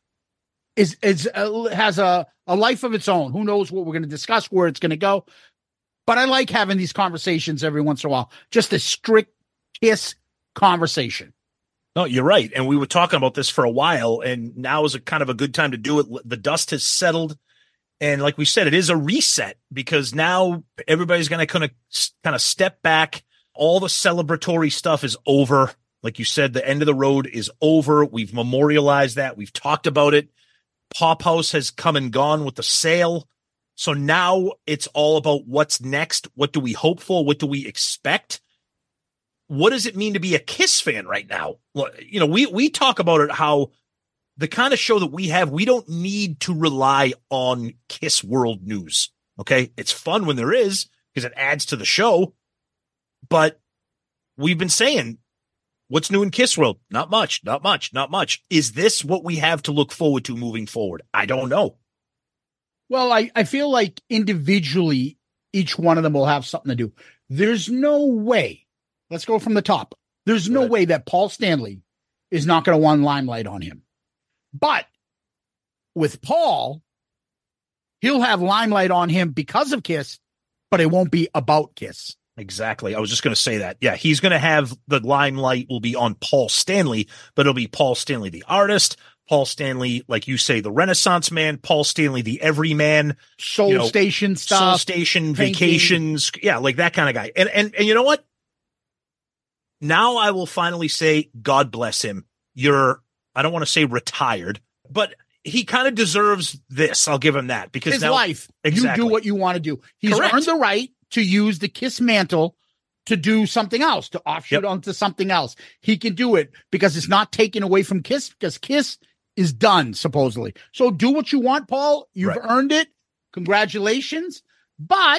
has a life of its own. Who knows what we're going to discuss, where it's going to go. But I like having these conversations every once in a while. Just a strict Kiss conversation. No, you're right. And we were talking about this for a while, and now is a kind of a good time to do it. The dust has settled. And like we said, it is a reset because now everybody's going to kind of step back. All the celebratory stuff is over. Like you said, the end of the road is over. We've memorialized that. We've talked about it. Pop House has come and gone with the sale. So now it's all about what's next. What do we hope for? What do we expect? What does it mean to be a Kiss fan right now? You know, we talk about it, how the kind of show that we have, we don't need to rely on Kiss World News. Okay. It's fun when there is because it adds to the show. But we've been saying, what's new in Kiss World? Not much, not much, not much. Is this what we have to look forward to moving forward? I don't know. Well, I feel like individually, each one of them will have something to do. There's no way. Let's go from the top. There's no way that Paul Stanley is not going to want limelight on him. But with Paul, he'll have limelight on him because of Kiss, but it won't be about Kiss. Exactly. I was just going to say that. Yeah, he's going to have the limelight will be on Paul Stanley, but it'll be Paul Stanley, the artist, Paul Stanley, like you say, the Renaissance man, Paul Stanley, the everyman, Soul Station stuff, Soul Station, Vacations. Yeah, like that kind of guy. And you know what? Now I will finally say, God bless him. I don't want to say retired, but he kind of deserves this. I'll give him that because his now, life, exactly. You do what you want to do. He's Correct. earned the right to use the Kiss mantle to do something else, to offshoot onto something else. He can do it because it's not taken away from Kiss, because Kiss is done, supposedly. So do what you want, Paul. You've earned it. Congratulations. But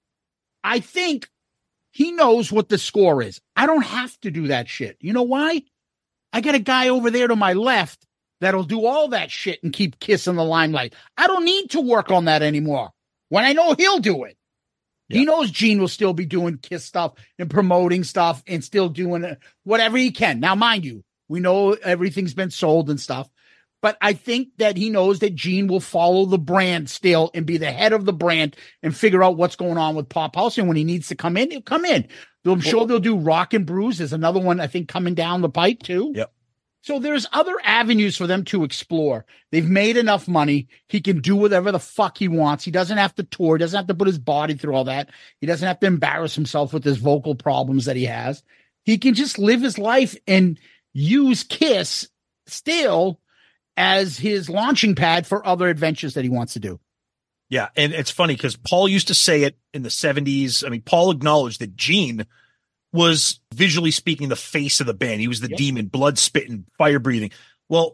I think he knows what the score is. I don't have to do that shit. You know why? I got a guy over there to my left that'll do all that shit and keep Kiss in the limelight. I don't need to work on that anymore when I know he'll do it. Yeah. He knows Gene will still be doing Kiss stuff and promoting stuff and still doing whatever he can. Now, mind you, we know everything's been sold and stuff, but I think that he knows that Gene will follow the brand still and be the head of the brand and figure out what's going on with Pop House. And when he needs to come in, he'll come in. I'm sure they'll do Rock and Brews. There's another one, I think, coming down the pike too. Yep. So there's other avenues for them to explore. They've made enough money. He can do whatever the fuck he wants. He doesn't have to tour. He doesn't have to put his body through all that. He doesn't have to embarrass himself with his vocal problems that he has. He can just live his life and use Kiss still as his launching pad for other adventures that he wants to do. Yeah. And it's funny because Paul used to say it in the 70s. I mean, Paul acknowledged that Gene was, visually speaking, the face of the band. He was the demon, blood spitting, fire breathing. Well,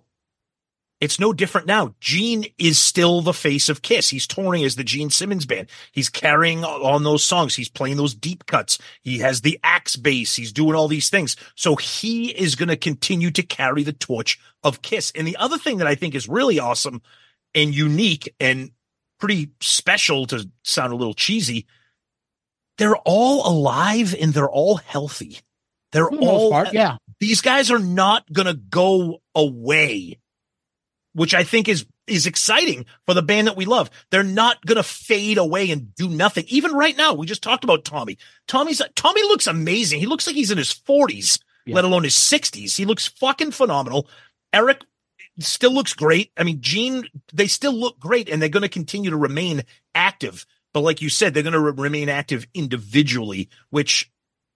it's no different now. Gene is still the face of Kiss. He's touring as the Gene Simmons band. He's carrying on those songs. He's playing those deep cuts. He has the axe bass. He's doing all these things. So he is going to continue to carry the torch of Kiss. And the other thing that I think is really awesome and unique and pretty special, to sound a little cheesy, they're all alive and they're all healthy. They're all, these guys are not going to go away, which I think is exciting for the band that we love. They're not going to fade away and do nothing. Even right now, we just talked about Tommy. Tommy looks amazing. He looks like he's in his 40s, let alone his 60s. He looks fucking phenomenal. Eric still looks great. I mean, Gene, they still look great, and they're going to continue to remain active. But like you said, they're going to remain active individually, which,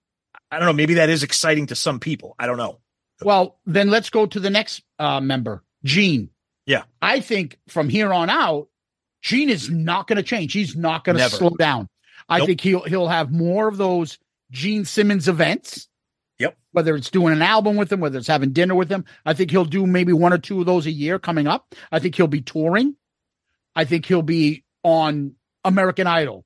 I don't know, maybe that is exciting to some people. I don't know. Well, then let's go to the next member, Gene. Yeah. I think from here on out, Gene is not going to change. He's not going to slow down. I think he'll have more of those Gene Simmons events. Yep. Whether it's doing an album with him, whether it's having dinner with him. I think he'll do maybe one or two of those a year coming up. I think he'll be touring. I think he'll be on American Idol,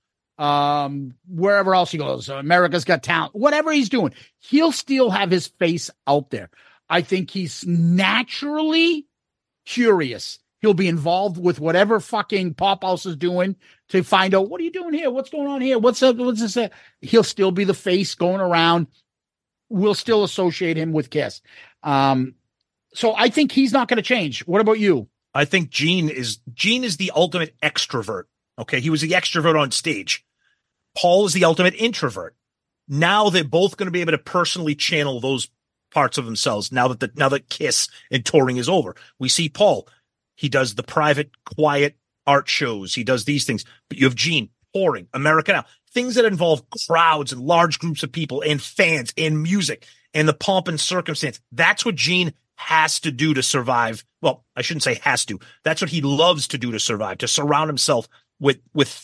wherever else he goes, America's Got Talent, whatever he's doing, he'll still have his face out there. I think he's naturally curious. He'll be involved with whatever fucking Pop House is doing to find out, what are you doing here? What's going on here? What's up? What's this? He'll still be the face going around. We'll still associate him with Kiss. So I think he's not going to change. What about you? I think Gene is the ultimate extrovert. Okay, he was the extrovert on stage. Paul is the ultimate introvert. Now they're both going to be able to personally channel those parts of themselves. Now that Kiss and touring is over, we see Paul. He does the private, quiet art shows. He does these things. But you have Gene touring, America Now, things that involve crowds and large groups of people and fans and music and the pomp and circumstance. That's what Gene has to do to survive. Well, I shouldn't say has to. That's what he loves to do to survive, to surround himself with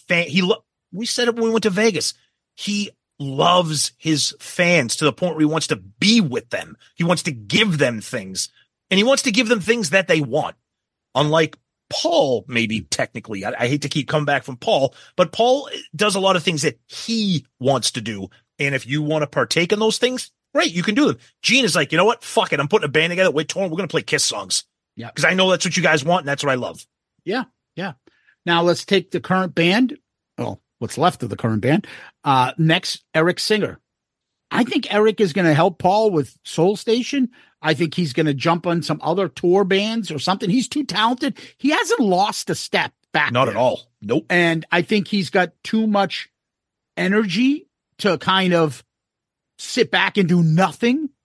we said it when we went to Vegas. He loves his fans to the point where he wants to be with them. He wants to give them things, and he wants to give them things that they want. Unlike Paul, maybe technically, I hate to keep coming back from Paul, but Paul does a lot of things that he wants to do. And if you want to partake in those things, great, you can do them. Gene is like, you know what? Fuck it. I'm putting a band together. We're going to play Kiss songs. Yeah. Because I know that's what you guys want, and that's what I love. Yeah. Yeah. Now let's take the current band. Well, what's left of the current band. Next, Eric Singer. I think Eric is going to help Paul with Soul Station. I think he's going to jump on some other tour bands or something. He's too talented. He hasn't lost a step back. Not at all. Nope. And I think he's got too much energy to kind of sit back and do nothing.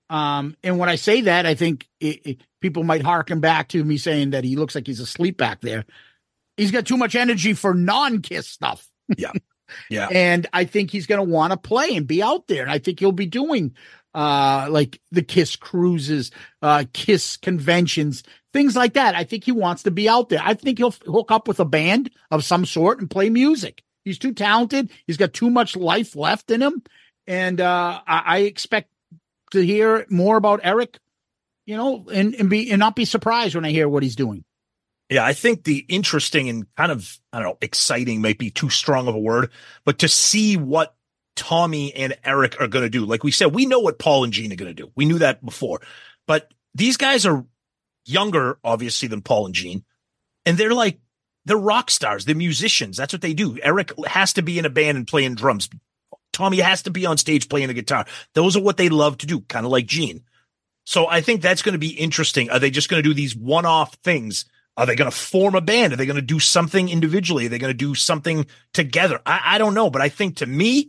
And when I say that, I think people might harken back to me saying that he looks like he's asleep back there. He's got too much energy for non-Kiss stuff. Yeah. Yeah. And I think he's going to want to play and be out there. And I think he'll be doing like the Kiss cruises, Kiss conventions, things like that. I think he wants to be out there. I think he'll hook up with a band of some sort and play music. He's too talented. He's got too much life left in him. And I expect to hear more about Eric, and not be surprised when I hear what he's doing. Yeah, I think the interesting and kind of, I don't know, exciting might be too strong of a word, but to see what Tommy and Eric are going to do. Like we said, we know what Paul and Gene are going to do. We knew that before. But these guys are younger, obviously, than Paul and Gene. And they're rock stars. They're musicians. That's what they do. Eric has to be in a band and playing drums. Tommy has to be on stage playing the guitar. Those are what they love to do, kind of like Gene. So I think that's going to be interesting. Are they just going to do these one-off things? Are they going to form a band? Are they going to do something individually? Are they going to do something together? I don't know. But I think, to me,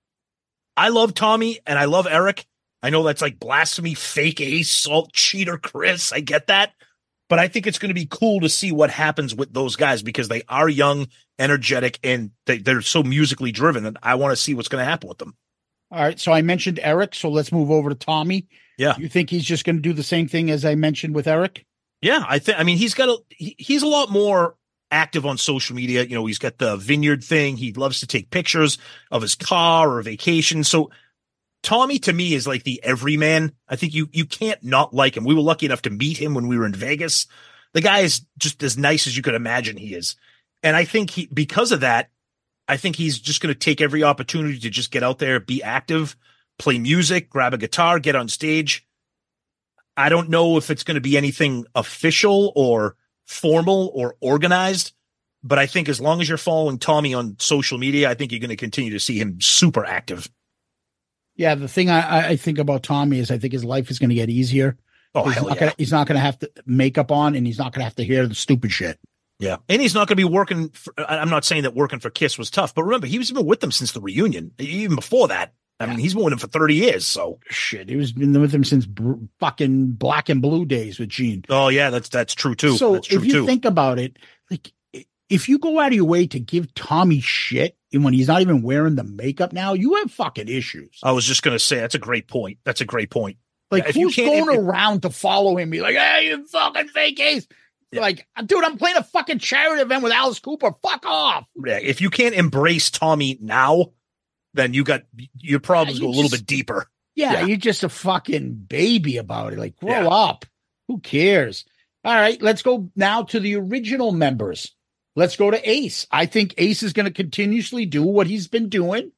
I love Tommy and I love Eric. I know that's like blasphemy, fake Ace, salt cheater Chris. I get that. But I think it's going to be cool to see what happens with those guys because they are young, energetic, and they're so musically driven. And I want to see what's going to happen with them. All right. So I mentioned Eric. So let's move over to Tommy. Yeah. You think he's just going to do the same thing as I mentioned with Eric? Yeah. I mean, he's a lot more active on social media. He's got the vineyard thing. He loves to take pictures of his car or vacation. So Tommy, to me, is like the everyman. I think you can't not like him. We were lucky enough to meet him when we were in Vegas. The guy is just as nice as you could imagine he is. And I think because of that, I think he's just going to take every opportunity to just get out there, be active, play music, grab a guitar, get on stage. I don't know if it's going to be anything official or formal or organized, but I think as long as you're following Tommy on social media, I think you're going to continue to see him super active. Yeah, the thing I think about Tommy is I think his life is going to get easier. Oh, he's not going to have to makeup on, and he's not going to have to hear the stupid shit. Yeah, and he's not going to be working. I'm not saying that working for Kiss was tough, but remember, he's been with them since the reunion. Even before that, I mean, he's been with them for 30 years. So shit, he's been with them since fucking Black and Blue days with Gene. Oh yeah, that's true too. So that's true if you think about it, like if you go out of your way to give Tommy shit, and when he's not even wearing the makeup now, you have fucking issues. I was just going to say, that's a great point. That's a great point. Like, who's going around to follow him? Be like, hey, you fucking fake Ace. Yeah. Like, dude, I'm playing a fucking charity event with Alice Cooper. Fuck off. Yeah, if you can't embrace Tommy now, then your problems go a little bit deeper. Yeah, you're just a fucking baby about it. Like, grow up. Who cares? All right, let's go now to the original members. Let's go to Ace. I think Ace is going to continuously do what he's been doing.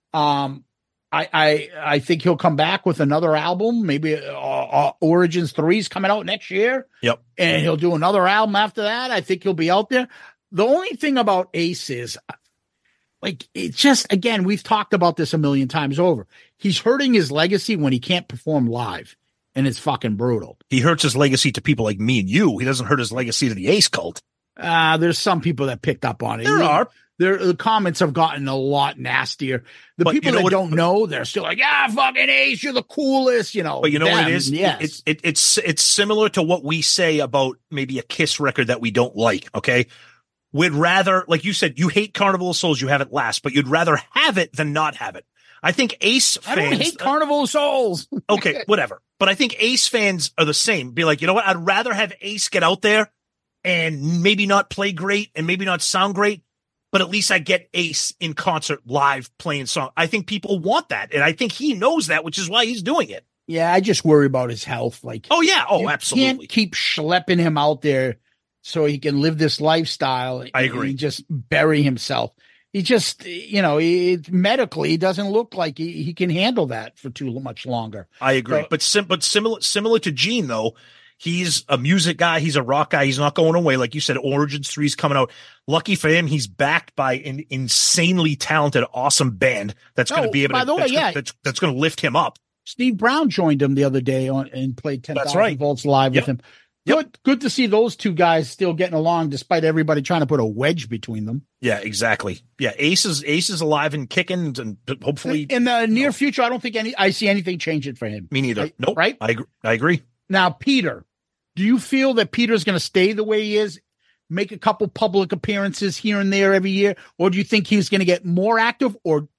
I think he'll come back with another album. Maybe Origins 3 is coming out next year. Yep. And he'll do another album after that. I think he'll be out there. The only thing about Ace is, like, it's just, again, we've talked about this a million times over. He's hurting his legacy when he can't perform live. And it's fucking brutal. He hurts his legacy to people like me and you. He doesn't hurt his legacy to the Ace cult. There's some people that picked up on it. The comments have gotten a lot nastier. But people that don't know, they're still like, fucking Ace, you're the coolest, But you know what it is? Yes. It's similar to what we say about maybe a Kiss record that we don't like, okay? We'd rather, like you said, you hate Carnival of Souls, you have it last, but you'd rather have it than not have it. I think Ace fans... I don't hate Carnival of Souls. Okay, whatever. But I think Ace fans are the same. Be like, you know what? I'd rather have Ace get out there and maybe not play great and maybe not sound great, but at least I get Ace in concert live playing song. I think people want that, and I think he knows that, which is why he's doing it. Yeah, I just worry about his health. Like, absolutely. You can't keep schlepping him out there so he can live this lifestyle. I agree. And just bury himself. He just, medically, he doesn't look like he can handle that for too much longer. I agree. So, but similar to Gene, though, he's a music guy. He's a rock guy. He's not going away. Like you said, Origins 3 is coming out. Lucky for him, he's backed by an insanely talented, awesome band that's going to be able to, that's going to lift him up. Steve Brown joined him the other day and played 10,000 Volts live with him. Good to see those two guys still getting along despite everybody trying to put a wedge between them. Yeah, exactly. Yeah, Ace is alive and kicking, and hopefully in the near future, I don't think I see anything changing for him. Me neither. Nope. Right? I agree. Now, Peter, do you feel that Peter's going to stay the way he is, make a couple public appearances here and there every year, or do you think he's going to get more active or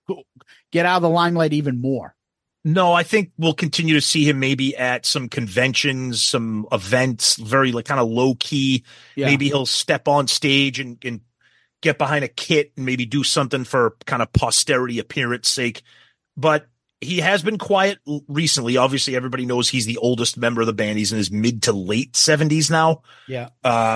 get out of the limelight even more? No, I think we'll continue to see him maybe at some conventions, some events, very like kind of low key. Yeah. Maybe he'll step on stage and get behind a kit and maybe do something for kind of posterity appearance sake. But he has been quiet recently. Obviously, everybody knows he's the oldest member of the band. He's in his mid to late 70s now. Yeah.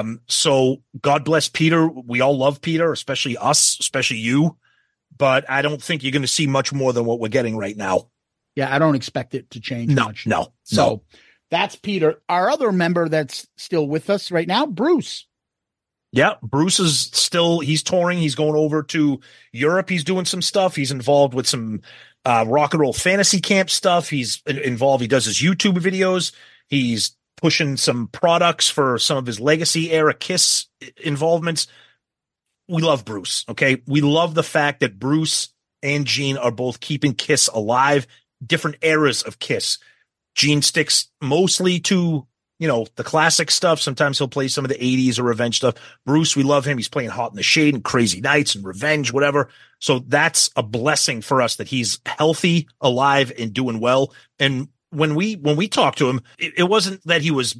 So God bless Peter. We all love Peter, especially us, especially you. But I don't think you're going to see much more than what we're getting right now. Yeah, I don't expect it to change much. No. So that's Peter. Our other member that's still with us right now, Bruce. Yeah, Bruce is still, he's touring. He's going over to Europe. He's doing some stuff. He's involved with some rock and roll fantasy camp stuff. He's involved. He does his YouTube videos. He's pushing some products for some of his legacy era Kiss involvements. We love Bruce. Okay. We love the fact that Bruce and Gene are both keeping Kiss alive. Different eras of Kiss. Gene sticks mostly to, the classic stuff. Sometimes he'll play some of the 80s or Revenge stuff. Bruce, we love him. He's playing Hot in the Shade and Crazy Nights and Revenge, whatever. So that's a blessing for us that he's healthy, alive, and doing well. And when we talked to him, it wasn't that he was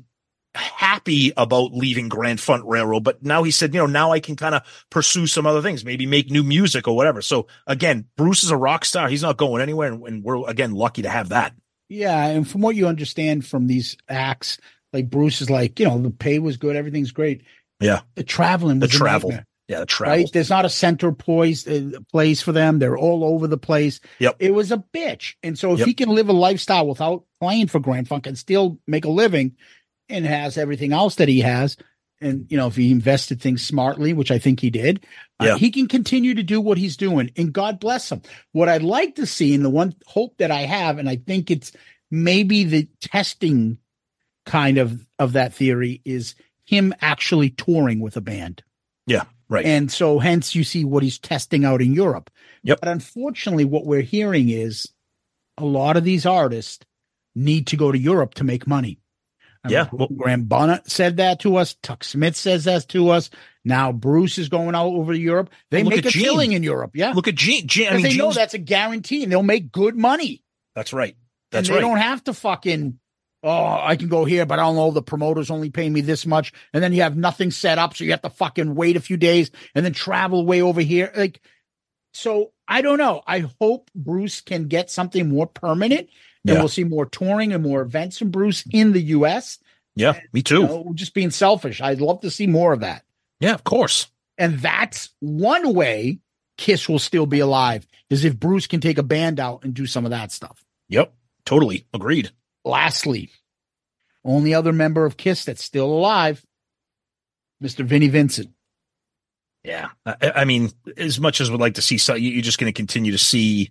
happy about leaving Grand Funk Railroad, but now he said, now I can kind of pursue some other things, maybe make new music or whatever. So again, Bruce is a rock star. He's not going anywhere. And we're again, lucky to have that. Yeah. And from what you understand from these acts, like Bruce is like, the pay was good. Everything's great. Yeah. The traveling was a nightmare. Yeah. The travel. Right. There's not a center place for them. They're all over the place. Yep. It was a bitch. And so if he can live a lifestyle without playing for Grand Funk and still make a living, and has everything else that he has. And, if he invested things smartly, which I think he did, he can continue to do what he's doing, and God bless him. What I'd like to see, and the one hope that I have, and I think it's maybe the testing kind of that theory, is him actually touring with a band. Yeah. Right. And so hence you see what he's testing out in Europe. Yep. But unfortunately, what we're hearing is a lot of these artists need to go to Europe to make money. Graham Bonnet said that to us. Tuck Smith says that to us. Now Bruce is going out over to Europe. They make a killing in Europe. Yeah. Look at Gene. They know that's a guarantee, and they'll make good money. That's right. They don't have to fucking, I can go here, but I don't know, the promoter's only paying me this much. And then you have nothing set up, so you have to fucking wait a few days and then travel way over here. So I don't know. I hope Bruce can get something more permanent. And we'll see more touring and more events from Bruce in the U.S. Yeah, me too. Just being selfish. I'd love to see more of that. Yeah, of course. And that's one way Kiss will still be alive, is if Bruce can take a band out and do some of that stuff. Yep, totally. Agreed. Lastly, only other member of Kiss that's still alive, Mr. Vinnie Vincent. Yeah. I mean, as much as we'd like to see, you're just going to continue to see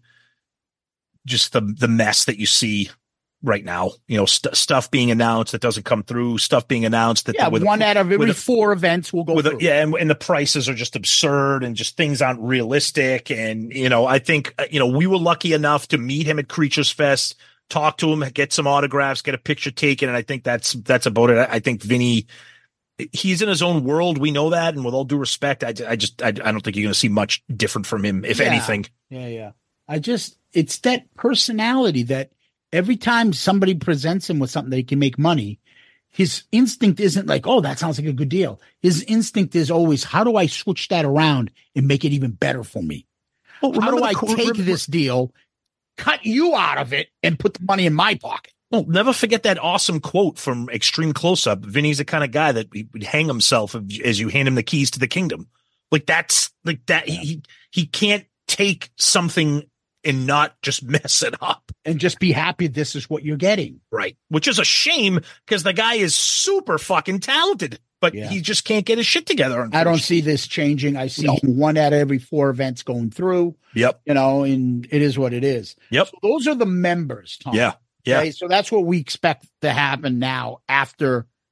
just the mess that you see right now, stuff being announced that doesn't come through, stuff being announced that one out of every 4 events will go through. And the prices are just absurd and just things aren't realistic. And, I think, we were lucky enough to meet him at Creatures Fest, talk to him, get some autographs, get a picture taken. And I think that's about it. I think Vinny, he's in his own world. We know that. And with all due respect, I don't think you're going to see much different from him, if anything. Yeah. It's that personality that every time somebody presents him with something that he can make money, his instinct isn't like, oh, that sounds like a good deal. His instinct is always, how do I switch that around and make it even better for me? How do I take this deal, cut you out of it, and put the money in my pocket? Well, never forget that awesome quote from Extreme Close-Up. Vinny's the kind of guy that he would hang himself as you hand him the keys to the kingdom. That's like that. Yeah. He can't take something and not just mess it up and just be happy this is what you're getting. Right. Which is a shame because the guy is super fucking talented, but he just can't get his shit together. I don't see this changing. I see 1 out of every 4 events going through. Yep. And it is what it is. Yep. So those are the members, Tom. Yeah. Yeah. Okay? So that's what we expect to happen now after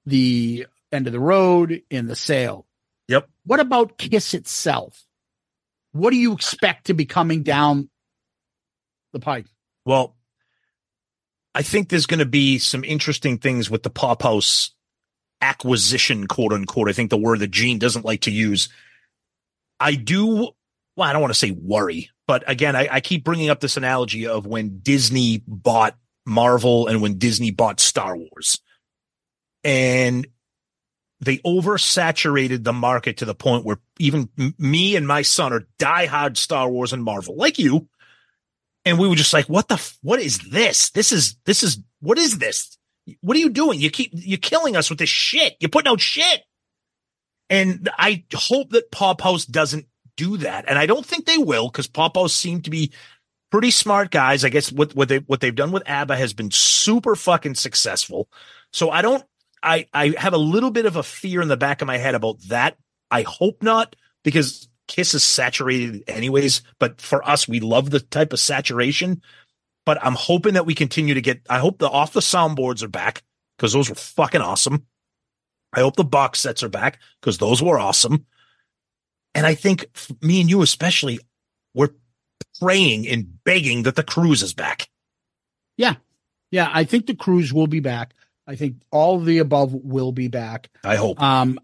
the End of the Road, and The Sale. Yep. What about Kiss itself? What do you expect to be coming down the pipe? Well, I think there's going to be some interesting things with the Pop House acquisition, quote unquote. I think the word that Gene doesn't like to use. I don't want to say worry, but again, I keep bringing up this analogy of when Disney bought Marvel and when Disney bought Star Wars. And they oversaturated the market to the point where even me and my son are diehard Star Wars and Marvel, like you. And we were just like, what is this? What is this? What are you doing? You're killing us with this shit. You're putting out shit. And I hope that Pop House doesn't do that. And I don't think they will, because Pop House seem to be pretty smart guys. I guess what they've done with ABBA has been super fucking successful. So I have a little bit of a fear in the back of my head about that. I hope not, because Kiss is saturated anyways. But for us, we love the type of saturation. But I'm hoping that we continue to I hope the Off the Soundboards are back, because those were fucking awesome. I hope the box sets are back, because those were awesome. And I think me and you especially, we're praying and begging that the Cruise is back. Yeah. Yeah, I think the Cruise will be back. I think all of the above will be back. I hope.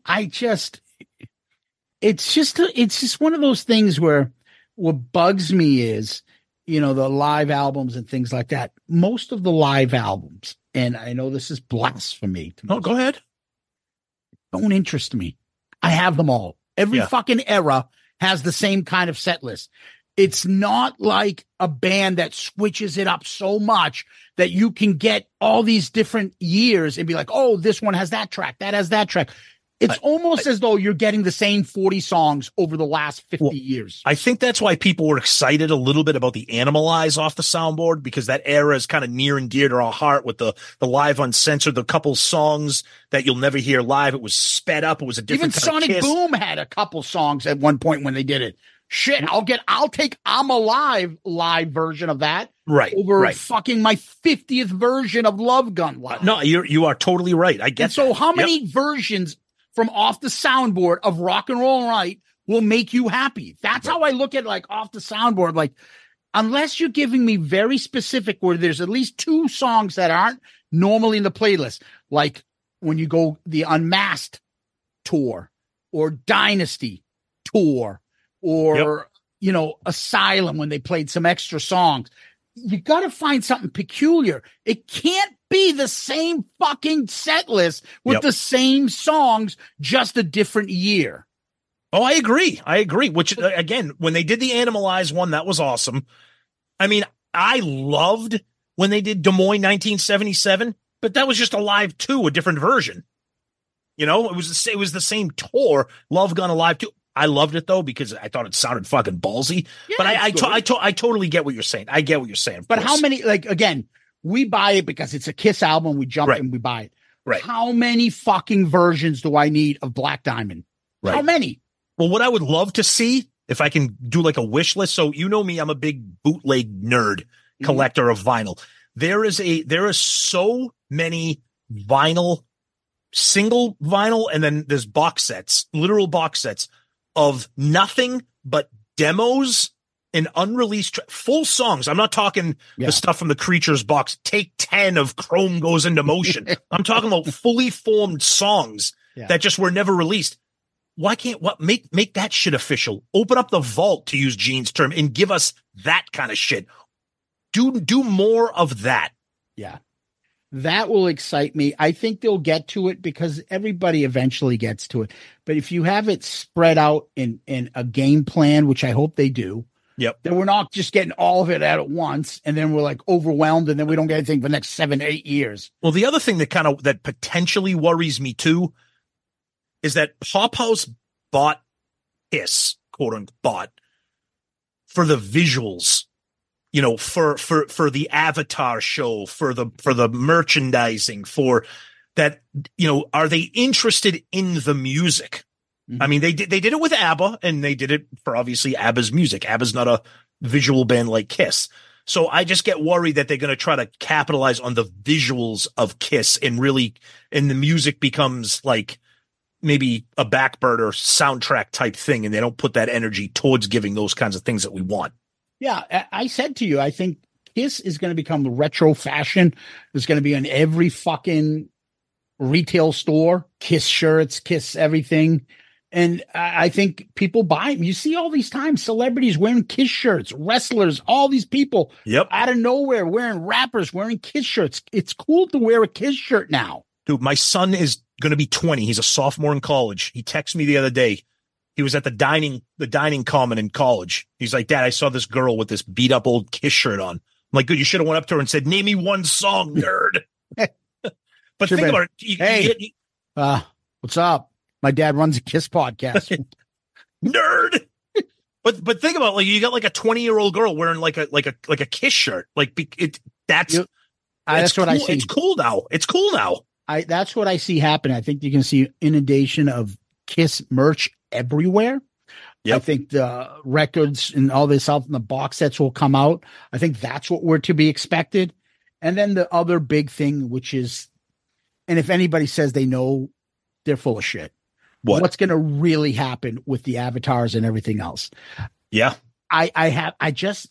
It's just one of those things where what bugs me is, the live albums and things like that. Most of the live albums, and I know this is blasphemy. No, go ahead. Don't interest me. I have them all. Every fucking era has the same kind of set list. It's not like a band that switches it up so much that you can get all these different years and be like, oh, this one has that track, that has that track. It's almost as though you're getting the same 40 songs over the last 50 years. I think that's why people were excited a little bit about the Animalize Off the Soundboard, because that era is kind of near and dear to our heart with the live uncensored, the couple songs that you'll never hear live. It was sped up. It was a different Even kind Sonic of Kiss. Boom had a couple songs at one point when they did it. Shit, I'll take I'm Alive live version of that over fucking my 50th version of Love Gun live. No, you are totally right. I get and so how many versions from Off the Soundboard of Rock and Roll Right will make you happy? That's how I look at like Off the Soundboard. Like, unless you're giving me very specific where there's at least 2 songs that aren't normally in the playlist, like when you go the Unmasked tour or Dynasty tour, or, Asylum when they played some extra songs. You got to find something peculiar. It can't be the same fucking set list with the same songs, just a different year. Oh, I agree. Which, again, when they did the Animalize one, that was awesome. I mean, I loved when they did Des Moines 1977, but that was just a live 2, a different version. It was the same tour, Love Gun Alive 2. I loved it though, because I thought it sounded fucking ballsy. Yeah, but I totally get what you're saying. I get what you're saying. But how many? Like, again, we buy it because it's a Kiss album. We jump and we buy it. Right. How many fucking versions do I need of Black Diamond? Right. How many? Well, what I would love to see, if I can do like a wish list. So me, I'm a big bootleg nerd collector of vinyl. There is so many vinyl, single vinyl, and then there's box sets, literal box sets of nothing but demos and unreleased full songs. I'm not talking the stuff from the Creatures box. Take 10 of Chrome Goes Into Motion. I'm talking about fully formed songs that just were never released. Why can't make that shit official? Open up the vault, to use Gene's term, and give us that kind of shit. Do more of that. Yeah. That will excite me. I think they'll get to it because everybody eventually gets to it. But if you have it spread out in a game plan, which I hope they do, then we're not just getting all of it out at once, and then we're like overwhelmed, and then we don't get anything for the next 7-8 years. Well, the other thing that potentially worries me too is that Pop House bought Kiss, quote unquote, bought for the visuals. For the Avatar show, for the merchandising, for that, are they interested in the music? Mm-hmm. I mean, they did it with ABBA, and they did it for obviously ABBA's music. ABBA's not a visual band like Kiss. So I just get worried that they're going to try to capitalize on the visuals of Kiss and the music becomes like maybe a backburner soundtrack type thing. And they don't put that energy towards giving those kinds of things that we want. Yeah. I said to you, I think Kiss is going to become retro fashion. There's going to be in every fucking retail store, Kiss shirts, Kiss everything. And I think people buy them. You see all these times celebrities wearing Kiss shirts, wrestlers, all these people out of nowhere wearing rappers wearing Kiss shirts. It's cool to wear a Kiss shirt now. Dude, my son is going to be 20. He's a sophomore in college. He texted me the other day. He was at the dining common in college. He's like, Dad, I saw this girl with this beat up old Kiss shirt on. I'm like, good. You should have went up to her and said, name me one song, nerd. But think about it. What's up? My dad runs a Kiss podcast. Nerd. But think about it, like you got like a 20-year-old girl wearing like a Kiss shirt. Like that's what cool. I see. It's cool now. It's cool now. That's what I see happen. I think you can see inundation of Kiss merch everywhere. Yep. I think the records and all this out in the box sets will come out. I think that's what we're to be expected. And then the other big thing, which is, and if anybody says they know, they're full of shit. What's going to really happen with the avatars and everything else? Yeah. I just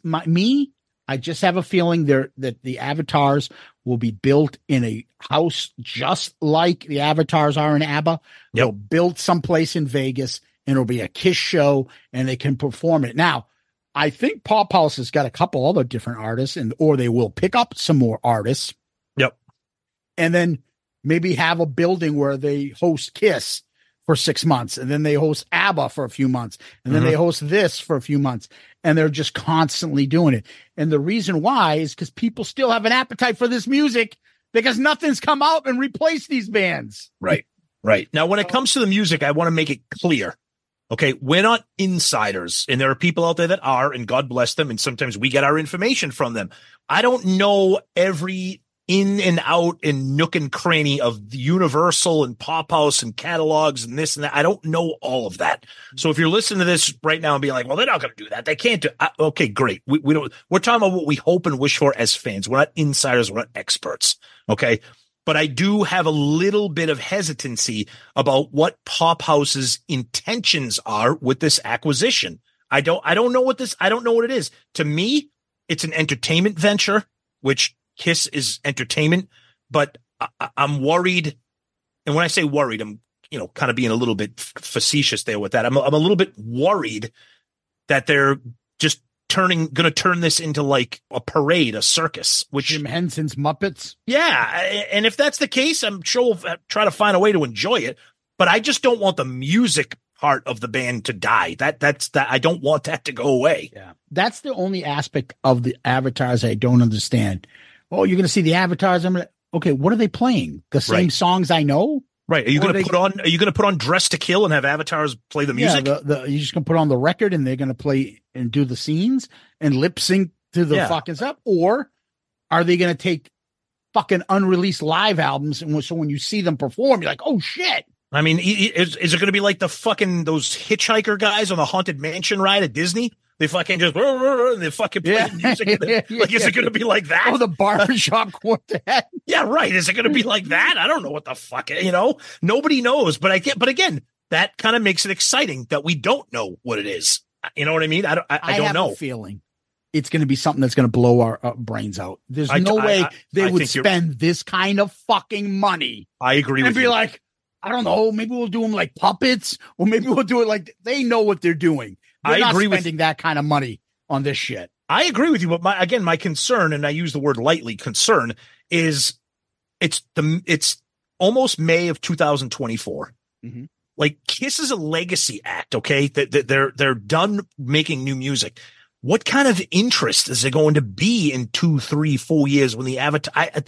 have a feeling that the avatars will be built in a house just like the avatars are in ABBA. Yep. They'll build someplace in Vegas and it'll be a Kiss show and they can perform it. Now, I think Pop House has got a couple other different artists or they will pick up some more artists. Yep. And then maybe have a building where they host Kiss for 6 months, and then they host ABBA for a few months, and then they host this for a few months, and they're just constantly doing it. And the reason why is because people still have an appetite for this music because nothing's come out and replaced these bands. Right. Now, when it comes to the music, I want to make it clear. Okay, we're not insiders, and there are people out there that are, and God bless them, and sometimes we get our information from them. I don't know every in and out and nook and cranny of the Universal and Pop House and catalogs and this and that. I don't know all of that. So if you're listening to this right now and being like, well, they're not going to do that. They can't do okay, great. We don't, we're talking about what we hope and wish for as fans. We're not insiders. We're not experts. Okay. But I do have a little bit of hesitancy about what Pop House's intentions are with this acquisition. I don't know what it is. To me, it's an entertainment venture, which Kiss is entertainment, but I'm worried. And when I say worried, I'm, kind of being a little bit facetious there with that. I'm a little bit worried that they're just going to turn this into like a parade, a circus, which Jim Henson's Muppets. Yeah. And if that's the case, I'm sure we'll try to find a way to enjoy it, but I just don't want the music part of the band to die. That's I don't want that to go away. Yeah. That's the only aspect of the avatars I don't understand. Oh, you're going to see the avatars. Okay, what are they playing? The same songs I know? Right. Are you going to put on Dress to Kill and have avatars play the music? Yeah, you're just going to put on the record and they're going to play and do the scenes and lip sync to the fucking stuff? Or are they going to take fucking unreleased live albums and so when you see them perform, you're like, oh shit. I mean, is it going to be like the fucking those hitchhiker guys on the Haunted Mansion ride at Disney? They fucking just and they fucking play music. Like, is it going to be like that? Oh, the barbershop quartet. Yeah, right. Is it going to be like that? I don't know what the fuck. Nobody knows. But again, that kind of makes it exciting that we don't know what it is. You know what I mean? I don't know. A feeling it's going to be something that's going to blow our brains out. There's no way they would spend this kind of fucking money. I agree with you. And be like, I don't know. Maybe we'll do them like puppets, or maybe we'll do it like they know what they're doing. They're not spending that kind of money on this shit. I agree with you, but my concern, and I use the word lightly, concern is it's almost May of 2024. Mm-hmm. Like Kiss is a legacy act, okay? That they're done making new music. What kind of interest is there going to be in 2, 3, 4 years when the Avatar? I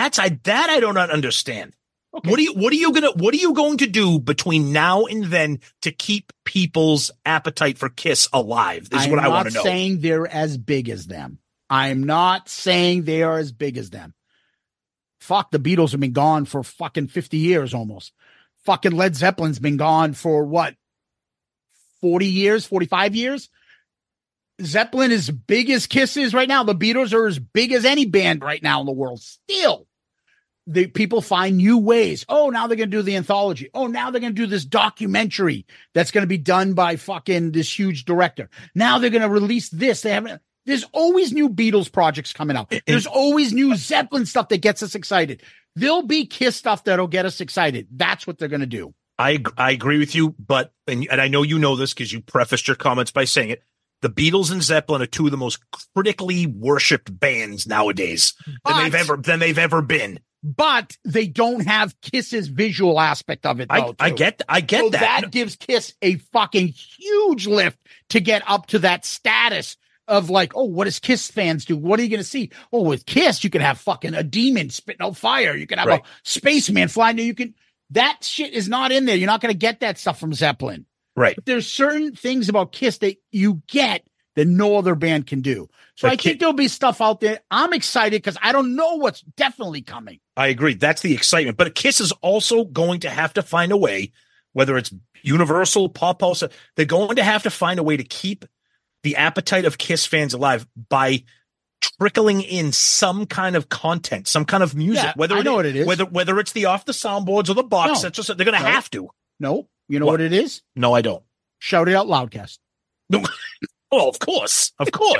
don't understand. Okay. What are you going to do between now and then to keep people's appetite for Kiss alive? Is what I want to know. I'm not saying they're as big as them. I'm not saying they are as big as them. Fuck, the Beatles have been gone for fucking 50 years almost. Fucking Led Zeppelin's been gone for what? 40 years, 45 years? Zeppelin is big as Kiss is right now. The Beatles are as big as any band right now in the world. Still, the people find new ways. Oh, now they're going to do the anthology. Oh, now they're going to do this documentary that's going to be done by fucking this huge director. Now they're going to release this. There's always new Beatles projects coming out. There's always new Zeppelin stuff that gets us excited. There'll be Kiss stuff that'll get us excited. That's what they're going to do. I agree with you, but and I know you know this because you prefaced your comments by saying it. The Beatles and Zeppelin are two of the most critically worshipped bands nowadays than they've ever been. But they don't have Kiss's visual aspect of it. Though, I get so that gives Kiss a fucking huge lift to get up to that status of like, oh, what does Kiss fans do? What are you going to see? Oh, with Kiss, you can have fucking a demon spitting out fire. You can have a spaceman flying. That shit is not in there. You're not going to get that stuff from Zeppelin. Right. But there's certain things about Kiss that you get that no other band can do. So I think there'll be stuff out there. I'm excited because I don't know what's definitely coming. I agree. That's the excitement. But Kiss is also going to have to find a way, whether it's Universal, Pop Pulse, they're going to have to find a way to keep the appetite of Kiss fans alive by trickling in some kind of content, some kind of music. Yeah, whether it's the off the soundboards or the box sets, they're going to have to. No, you know what it is? No, I don't. Shout It Out Loudcast. No. Well, of course.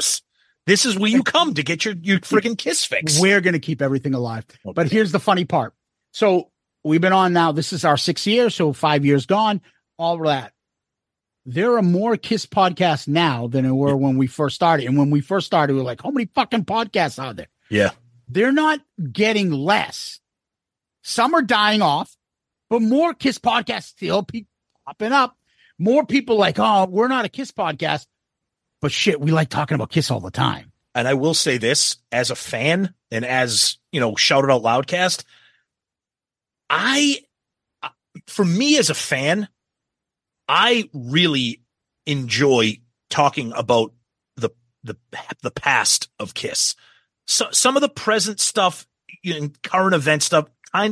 This is where you come to get your freaking Kiss fix. We're going to keep everything alive. Okay. But here's the funny part. So we've been on now. This is our 6th year. So 5 years gone, all of that. There are more Kiss podcasts now than there were when we first started. And when we first started, we were like, how many fucking podcasts are there? Yeah. They're not getting less. Some are dying off, but more Kiss podcasts still popping up. More people like, oh, we're not a Kiss podcast, but shit, we like talking about Kiss all the time. And I will say this as a fan and as, Shout It Out Loudcast, for me as a fan, I really enjoy talking about the past of Kiss. So some of the present stuff, current event stuff,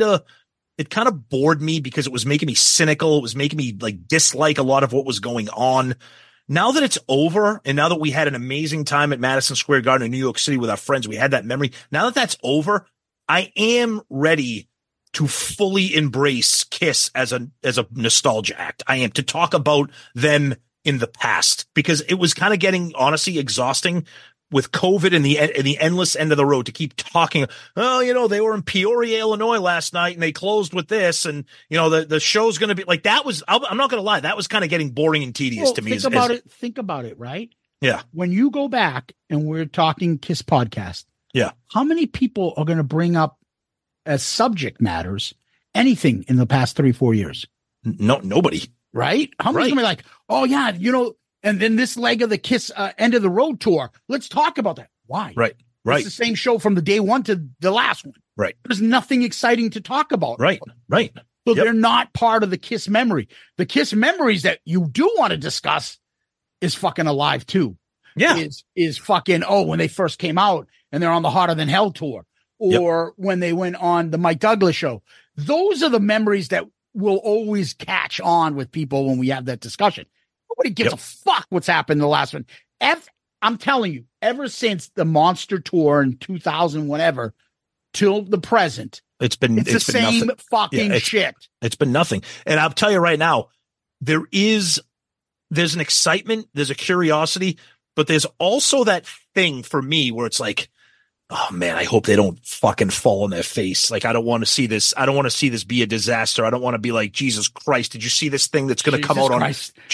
it kind of bored me because it was making me cynical. It was making me dislike a lot of what was going on. Now that it's over, and now that we had an amazing time at Madison Square Garden in New York City with our friends, we had that memory. Now that that's over, I am ready to fully embrace Kiss as a nostalgia act. I am, to talk about them in the past, because it was kind of getting, honestly, exhausting with COVID and the endless end of the road to keep talking. Oh, they were in Peoria, Illinois last night and they closed with this. And, the show's going to be like, that was, I'm not going to lie. That was kind of getting boring and tedious to me. Think about it, right? Yeah. When you go back and we're talking Kiss podcast. Yeah. How many people are going to bring up as subject matters anything in the past 3-4 years? No, nobody. Right? How many going to be like, oh yeah, and then this leg of the Kiss end of the road tour. Let's talk about that. Why? Right. It's the same show from the day one to the last one. Right. There's nothing exciting to talk about. Right. So they're not part of the Kiss memory. The Kiss memories that you do want to discuss is fucking alive too. Yeah. Is fucking, when they first came out and they're on the Hotter Than Hell tour, or when they went on the Mike Douglas show. Those are the memories that will always catch on with people when we have that discussion. Nobody gives a fuck what's happened in the last one. I'm telling you, ever since the Monster tour in 2000, whatever, till the present, it's the same nothing. Fucking shit. It's been nothing. And I'll tell you right now, there's an excitement, there's a curiosity, but there's also that thing for me where it's like, oh man, I hope they don't fucking fall on their face. I don't want to see this. I don't want to see this be a disaster. I don't want to be like, Jesus Christ, did you see this thing that's going to come out on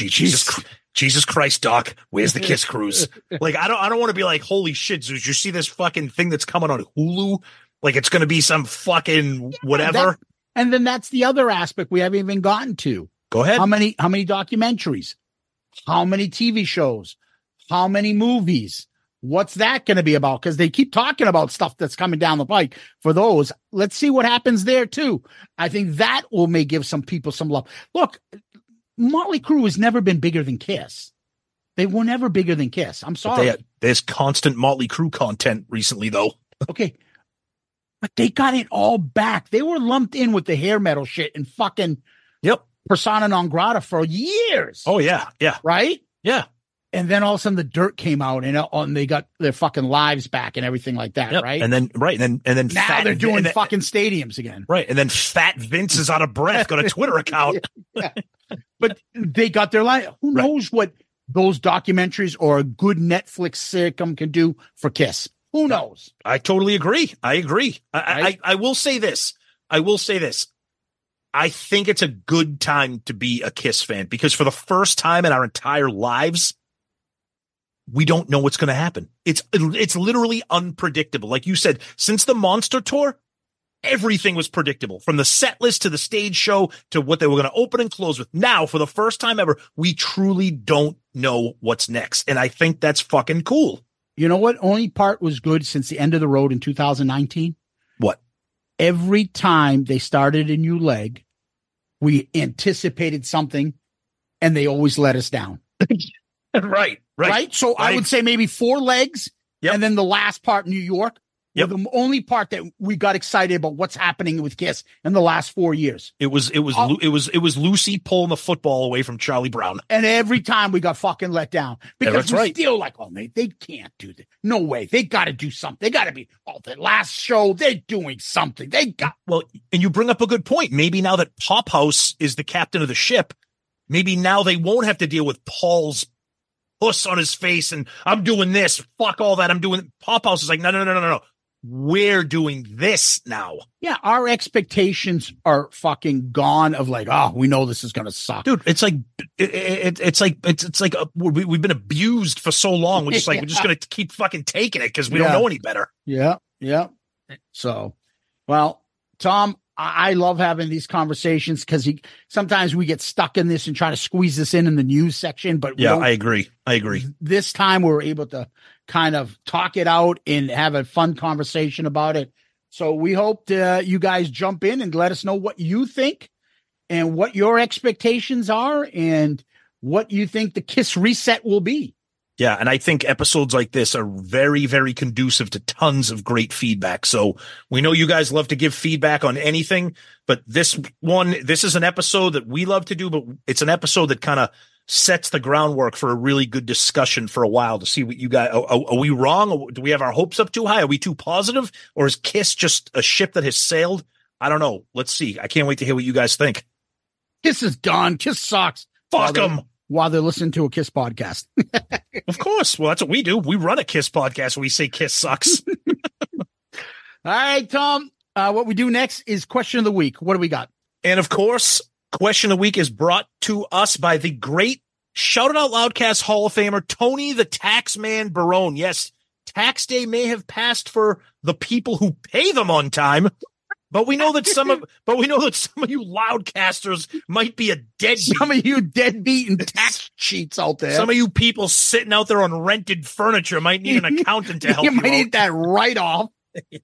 Jesus Christ, Doc? Where's the Kiss Cruise? I don't want to be like, holy shit, did you see this fucking thing that's coming on Hulu? It's going to be some fucking whatever. And then that's the other aspect we haven't even gotten to. Go ahead. How many documentaries? How many TV shows? How many movies? What's that going to be about? Because they keep talking about stuff that's coming down the pike for those. Let's see what happens there too. I think that may give some people some love. Look, Motley Crue has never been bigger than Kiss. They were never bigger than Kiss. I'm sorry. There's constant Motley Crue content recently, though. Okay. But they got it all back. They were lumped in with the hair metal shit and fucking persona non grata for years. Oh, yeah. Yeah. Right? Yeah. And then all of a sudden the dirt came out and they got their fucking lives back and everything like that, right? And then now they're doing fucking stadiums again. Right. And then Fat Vince is out of breath, got a Twitter account. Yeah. But they got their life. Who knows what those documentaries or a good Netflix sitcom can do for Kiss? Who knows? I totally agree. I agree. I will say this. I think it's a good time to be a Kiss fan because for the first time in our entire lives, we don't know what's going to happen. It's literally unpredictable. Like you said, since the Monster Tour, everything was predictable from the set list to the stage show to what they were going to open and close with. Now, for the first time ever, we truly don't know what's next. And I think that's fucking cool. You know what? Only part was good since the end of the road in 2019. What? Every time they started a new leg, we anticipated something and they always let us down. Right. So I would say maybe 4 legs. Yep. And then the last part, New York. Yep. The only part that we got excited about what's happening with Kiss in the last 4 years. It was Lucy pulling the football away from Charlie Brown. And every time we got fucking let down because we're still like, oh, man, they can't do this. No way. They got to do something. They got to be, the last show, they're doing something. Well, and you bring up a good point. Maybe now that Pop House is the captain of the ship, maybe now they won't have to deal with Paul's puss on his face and I'm doing this. Fuck all that. I'm doing. Pop House is like, no. We're doing this now. Yeah, our expectations are fucking gone of like, oh, we know this is going to suck. Dude, it's like we've been abused for so long. We're just like, we're just going to keep fucking taking it because we don't know any better. Yeah. So, well, Tom, I love having these conversations because sometimes we get stuck in this and try to squeeze this in the news section. But I agree. This time we're able to kind of talk it out and have a fun conversation about it. So we hope you guys jump in and let us know what you think and what your expectations are and what you think the Kiss reset will be. Yeah, and I think episodes like this are very, very conducive to tons of great feedback. So we know you guys love to give feedback on anything, but this is an episode that we love to do, but it's an episode that kind of sets the groundwork for a really good discussion for a while to see what you guys, are we wrong? Do we have our hopes up too high? Are we too positive? Or is Kiss just a ship that has sailed? I don't know. Let's see. I can't wait to hear what you guys think. Kiss is done. Kiss sucks. Fuck them. While they're listening to a Kiss podcast. Of course. Well, that's what we do. We run a Kiss podcast where we say Kiss sucks. All right, Tom. What we do next is question of the week. What do we got? And of course, question of the week is brought to us by the great Shout It Out Loudcast Hall of Famer, Tony the Taxman Barone. Yes, tax day may have passed for the people who pay them on time. But we know that some of you loudcasters might be a deadbeat. Some of you deadbeat and tax cheats out there. Some of you people sitting out there on rented furniture might need an accountant to help you. You might need that write-off. Yeah.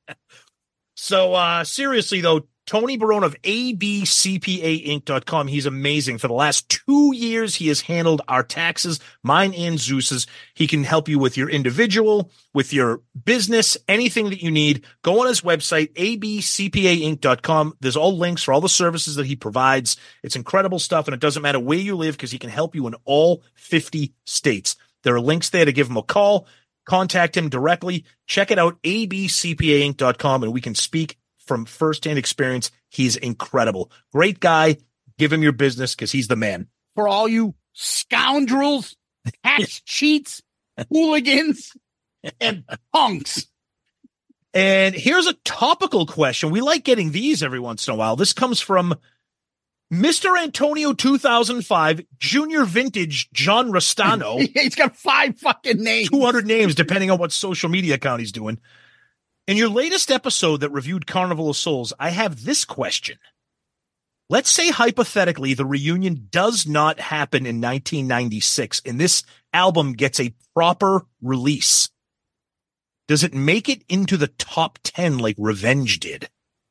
So seriously though, Tony Barone of abcpainc.com. He's amazing. For the last 2 years, he has handled our taxes, mine and Zeus's. He can help you with your individual, with your business, anything that you need. Go on his website, abcpainc.com. There's all links for all the services that he provides. It's incredible stuff, and it doesn't matter where you live because he can help you in all 50 states. There are links there to give him a call. Contact him directly. Check it out, abcpainc.com, and we can speak from firsthand experience. He's incredible. Great guy. Give him your business because he's the man. For all you scoundrels, tax cheats, hooligans, and punks. And here's a topical question. We like getting these every once in a while. This comes from Mr. Antonio 2005, Junior Vintage John Restano. He's got 5 fucking names. 200 names, depending on what social media account he's doing. In your latest episode that reviewed Carnival of Souls, I have this question. Let's say hypothetically the reunion does not happen in 1996 and this album gets a proper release. Does it make it into the top 10 like Revenge did?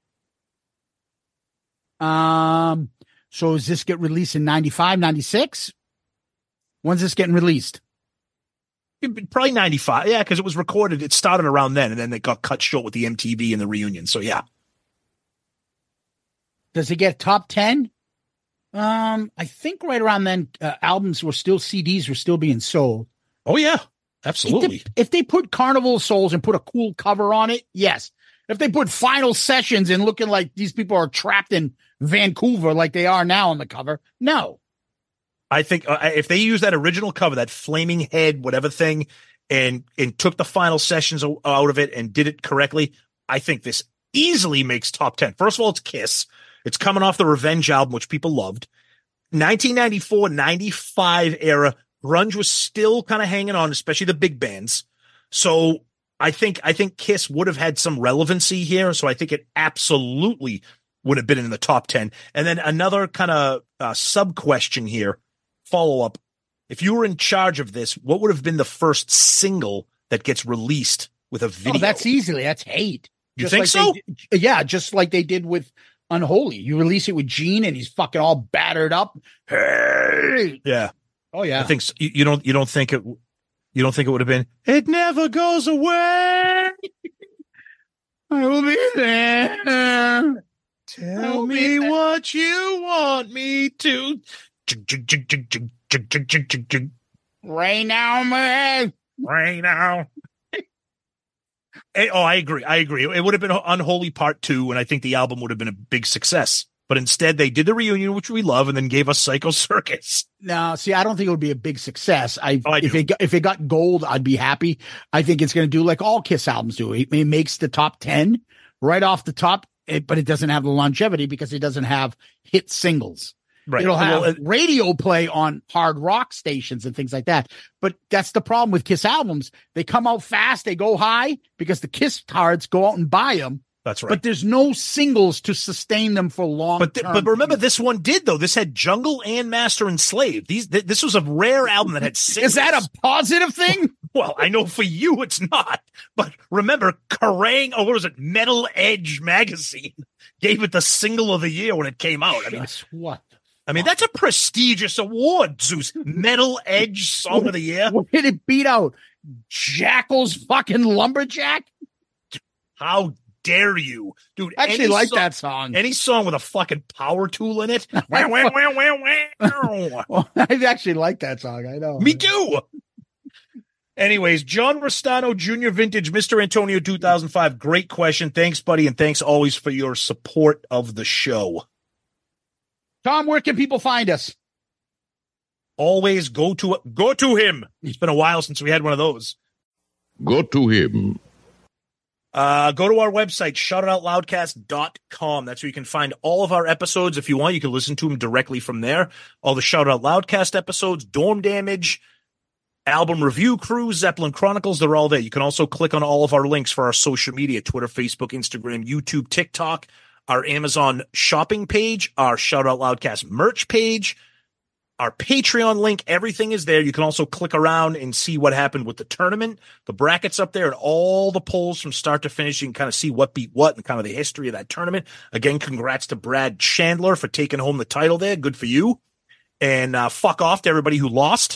So does this get released in 95, 96? When's this getting released? Probably 95. Yeah, because it was recorded. It started around then, and then it got cut short with the MTV and the reunion. So, yeah. Does it get top 10? I think right around then, CDs were still being sold. Oh, yeah. Absolutely. If they put Carnival of Souls and put a cool cover on it, yes. If they put Final Sessions and looking like these people are trapped in Vancouver like they are now on the cover, no. I think if they use that original cover, that flaming head, whatever thing, and took the Final Sessions out of it and did it correctly, I think this easily makes top 10. First of all, it's Kiss. It's coming off the Revenge album, which people loved. 1994, 95 era, grunge was still kind of hanging on, especially the big bands. So I think Kiss would have had some relevancy here. So I think it absolutely would have been in the top 10. And then another kind of sub question here, follow up. If you were in charge of this, what would have been the first single that gets released with a video? Oh, that's easily. That's Hate. You think so? Yeah, just like they did with Unholy. You release it with Gene and he's fucking all battered up. Hey. Yeah. Oh yeah. I think so. You don't think it would have been It Never Goes Away. I will be there. Tell me what you want me to. Right now, man. Right now. Oh, I agree. It would have been Unholy Part 2, and I think the album would have been a big success. But instead, they did the reunion, which we love, and then gave us Psycho Circus. No, see, I don't think it would be a big success. If it got gold, I'd be happy. I think it's going to do like all Kiss albums do. It makes the top 10 right off the top, but it doesn't have the longevity because it doesn't have hit singles. Right. It'll have radio play on hard rock stations and things like that. But that's the problem with Kiss albums. They come out fast. They go high because the Kiss cards go out and buy them. That's right. But there's no singles to sustain them for long. But remember, this one did, though. This had Jungle and Master and Slave. This was a rare album that had singles. Is that a positive thing? Well, I know for you it's not. But remember, Kerrang! What was it? Metal Edge magazine gave it the single of the year when it came out. Guess what? I mean, that's a prestigious award, Zeus. Metal Edge Song of the Year. What did it beat out? Jackal's fucking Lumberjack? How dare you? Dude, I actually like that song. Any song with a fucking power tool in it. Well, I actually like that song. I know. Me too. Anyways, John Restano Jr. Vintage, Mr. Antonio 2005. Great question. Thanks, buddy. And thanks always for your support of the show. Tom, where can people find us? Always go to him. It's been a while since we had one of those. Go to him. Go to our website, shoutitoutloudcast.com. That's where you can find all of our episodes. If you want, you can listen to them directly from there. All the Shout Out Loudcast episodes, Dorm Damage, Album Review Crew, Zeppelin Chronicles, they're all there. You can also click on all of our links for our social media, Twitter, Facebook, Instagram, YouTube, TikTok, our Amazon shopping page, our Shout Out Loudcast merch page, our Patreon link. Everything is there. You can also click around and see what happened with the tournament, the brackets up there, and all the polls from start to finish. You can kind of see what beat what and kind of the history of that tournament. Again, congrats to Brad Chandler for taking home the title there. Good for you. And fuck off to everybody who lost.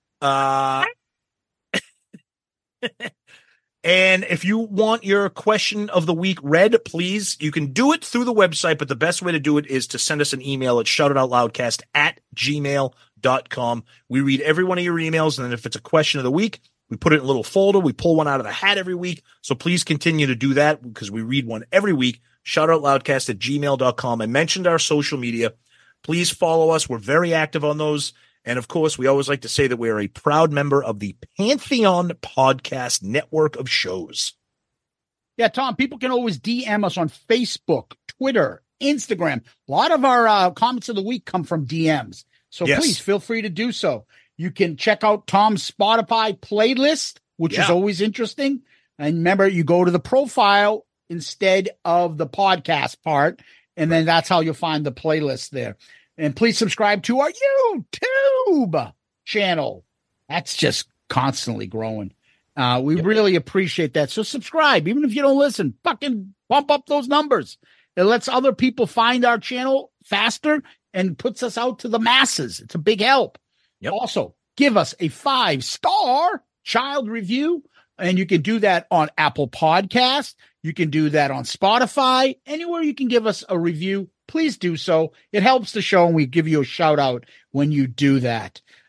And if you want your question of the week read, please, you can do it through the website, but the best way to do it is to send us an email at shoutitoutloudcast@gmail.com. We read every one of your emails, and then if it's a question of the week, we put it in a little folder. We pull one out of the hat every week. So please continue to do that because we read one every week. Shoutitoutloudcast@gmail.com. I mentioned our social media. Please follow us. We're very active on those. And, of course, we always like to say that we're a proud member of the Pantheon Podcast Network of shows. Yeah, Tom, people can always DM us on Facebook, Twitter, Instagram. A lot of our comments of the week come from DMs. So please feel free to do so. You can check out Tom's Spotify playlist, which is always interesting. And remember, you go to the profile instead of the podcast part, and then that's how you'll find the playlist there. And please subscribe to our YouTube channel. That's just constantly growing. We really appreciate that. So subscribe, even if you don't listen. Fucking bump up those numbers. It lets other people find our channel faster and puts us out to the masses. It's a big help. Yep. Also, give us a 5-star child review. And you can do that on Apple Podcasts. You can do that on Spotify. Anywhere you can give us a review, please do so. It helps the show, and we give you a shout out when you do that.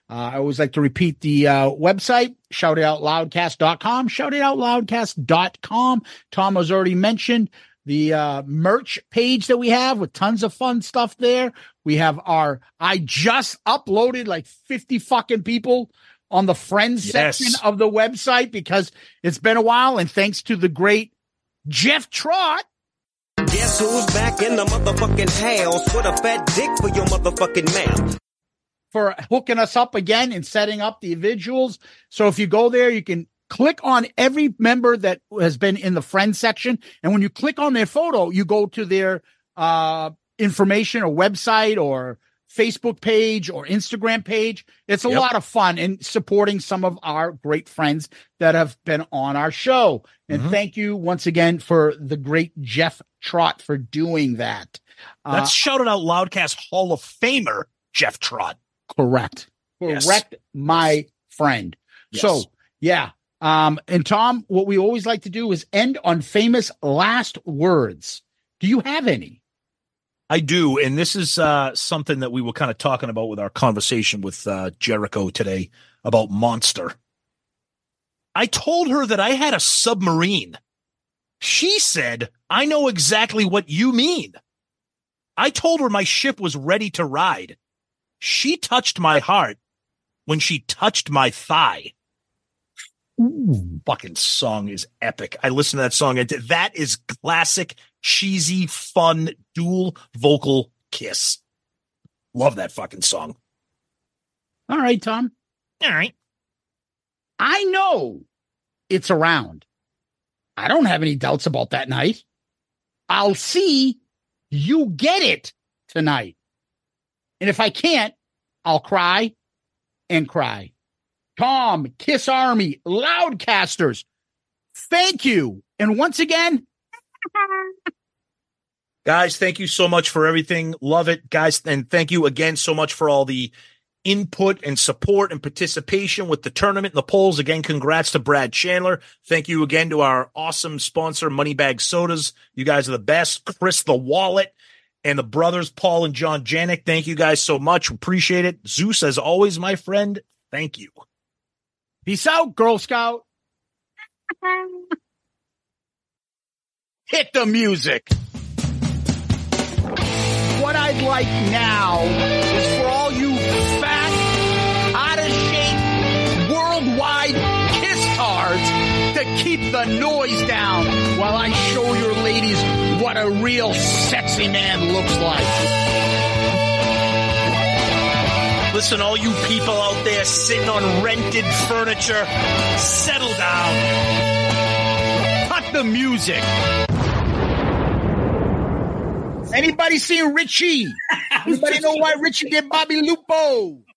I always like to repeat the website, shoutitoutloudcast.com, shoutitoutloudcast.com. Tom has already mentioned the merch page that we have with tons of fun stuff there. We have I just uploaded like 50 fucking people on the friends section of the website because it's been a while. And thanks to the great Jeff Trott. Guess who's back in the motherfucking house with a fat dick for your motherfucking mouth? For hooking us up again and setting up the visuals. So if you go there, you can click on every member that has been in the friends section. And when you click on their photo, you go to their information or website or Facebook page or Instagram page. It's a lot of fun in supporting some of our great friends that have been on our show. And thank you once again for the great Jeff Trott for doing that. That's Shouted Out Loudcast Hall of Famer, Jeff Trott. Correct. My friend. Yes. So, yeah. And Tom, what we always like to do is end on famous last words. Do you have any? I do. And this is something that we were kind of talking about with our conversation with Jericho today about Monster. I told her that I had a submarine. She said, I know exactly what you mean. I told her my ship was ready to ride. She touched my heart when she touched my thigh. Ooh, fucking song is epic. I listened to that song. That is classic, cheesy, fun, dual vocal Kiss. Love that fucking song. All right, Tom. All right. I know it's around. I don't have any doubts about that night. I'll see you get it tonight. And if I can't, I'll cry and cry. Tom, Kiss Army, Loudcasters, thank you. And once again, guys, thank you so much for everything. Love it, guys. And thank you again so much for all the input and support and participation with the tournament and the polls. Again, congrats to Brad Chandler. Thank you again to our awesome sponsor, Moneybag Sodas. You guys are the best. Chris the Wallet and the brothers, Paul and John Janik. Thank you guys so much. Appreciate it. Zeus, as always, my friend, thank you. Peace out, Girl Scout. Hit the music. What I'd like now is for all you fat, out-of-shape, worldwide kiss-tards to keep the noise down while I show your ladies what a real sexy man looks like. Listen, all you people out there sitting on rented furniture, settle down. Cut the music. Anybody seen Richie? Anybody know why Richie did Bobby Lupo?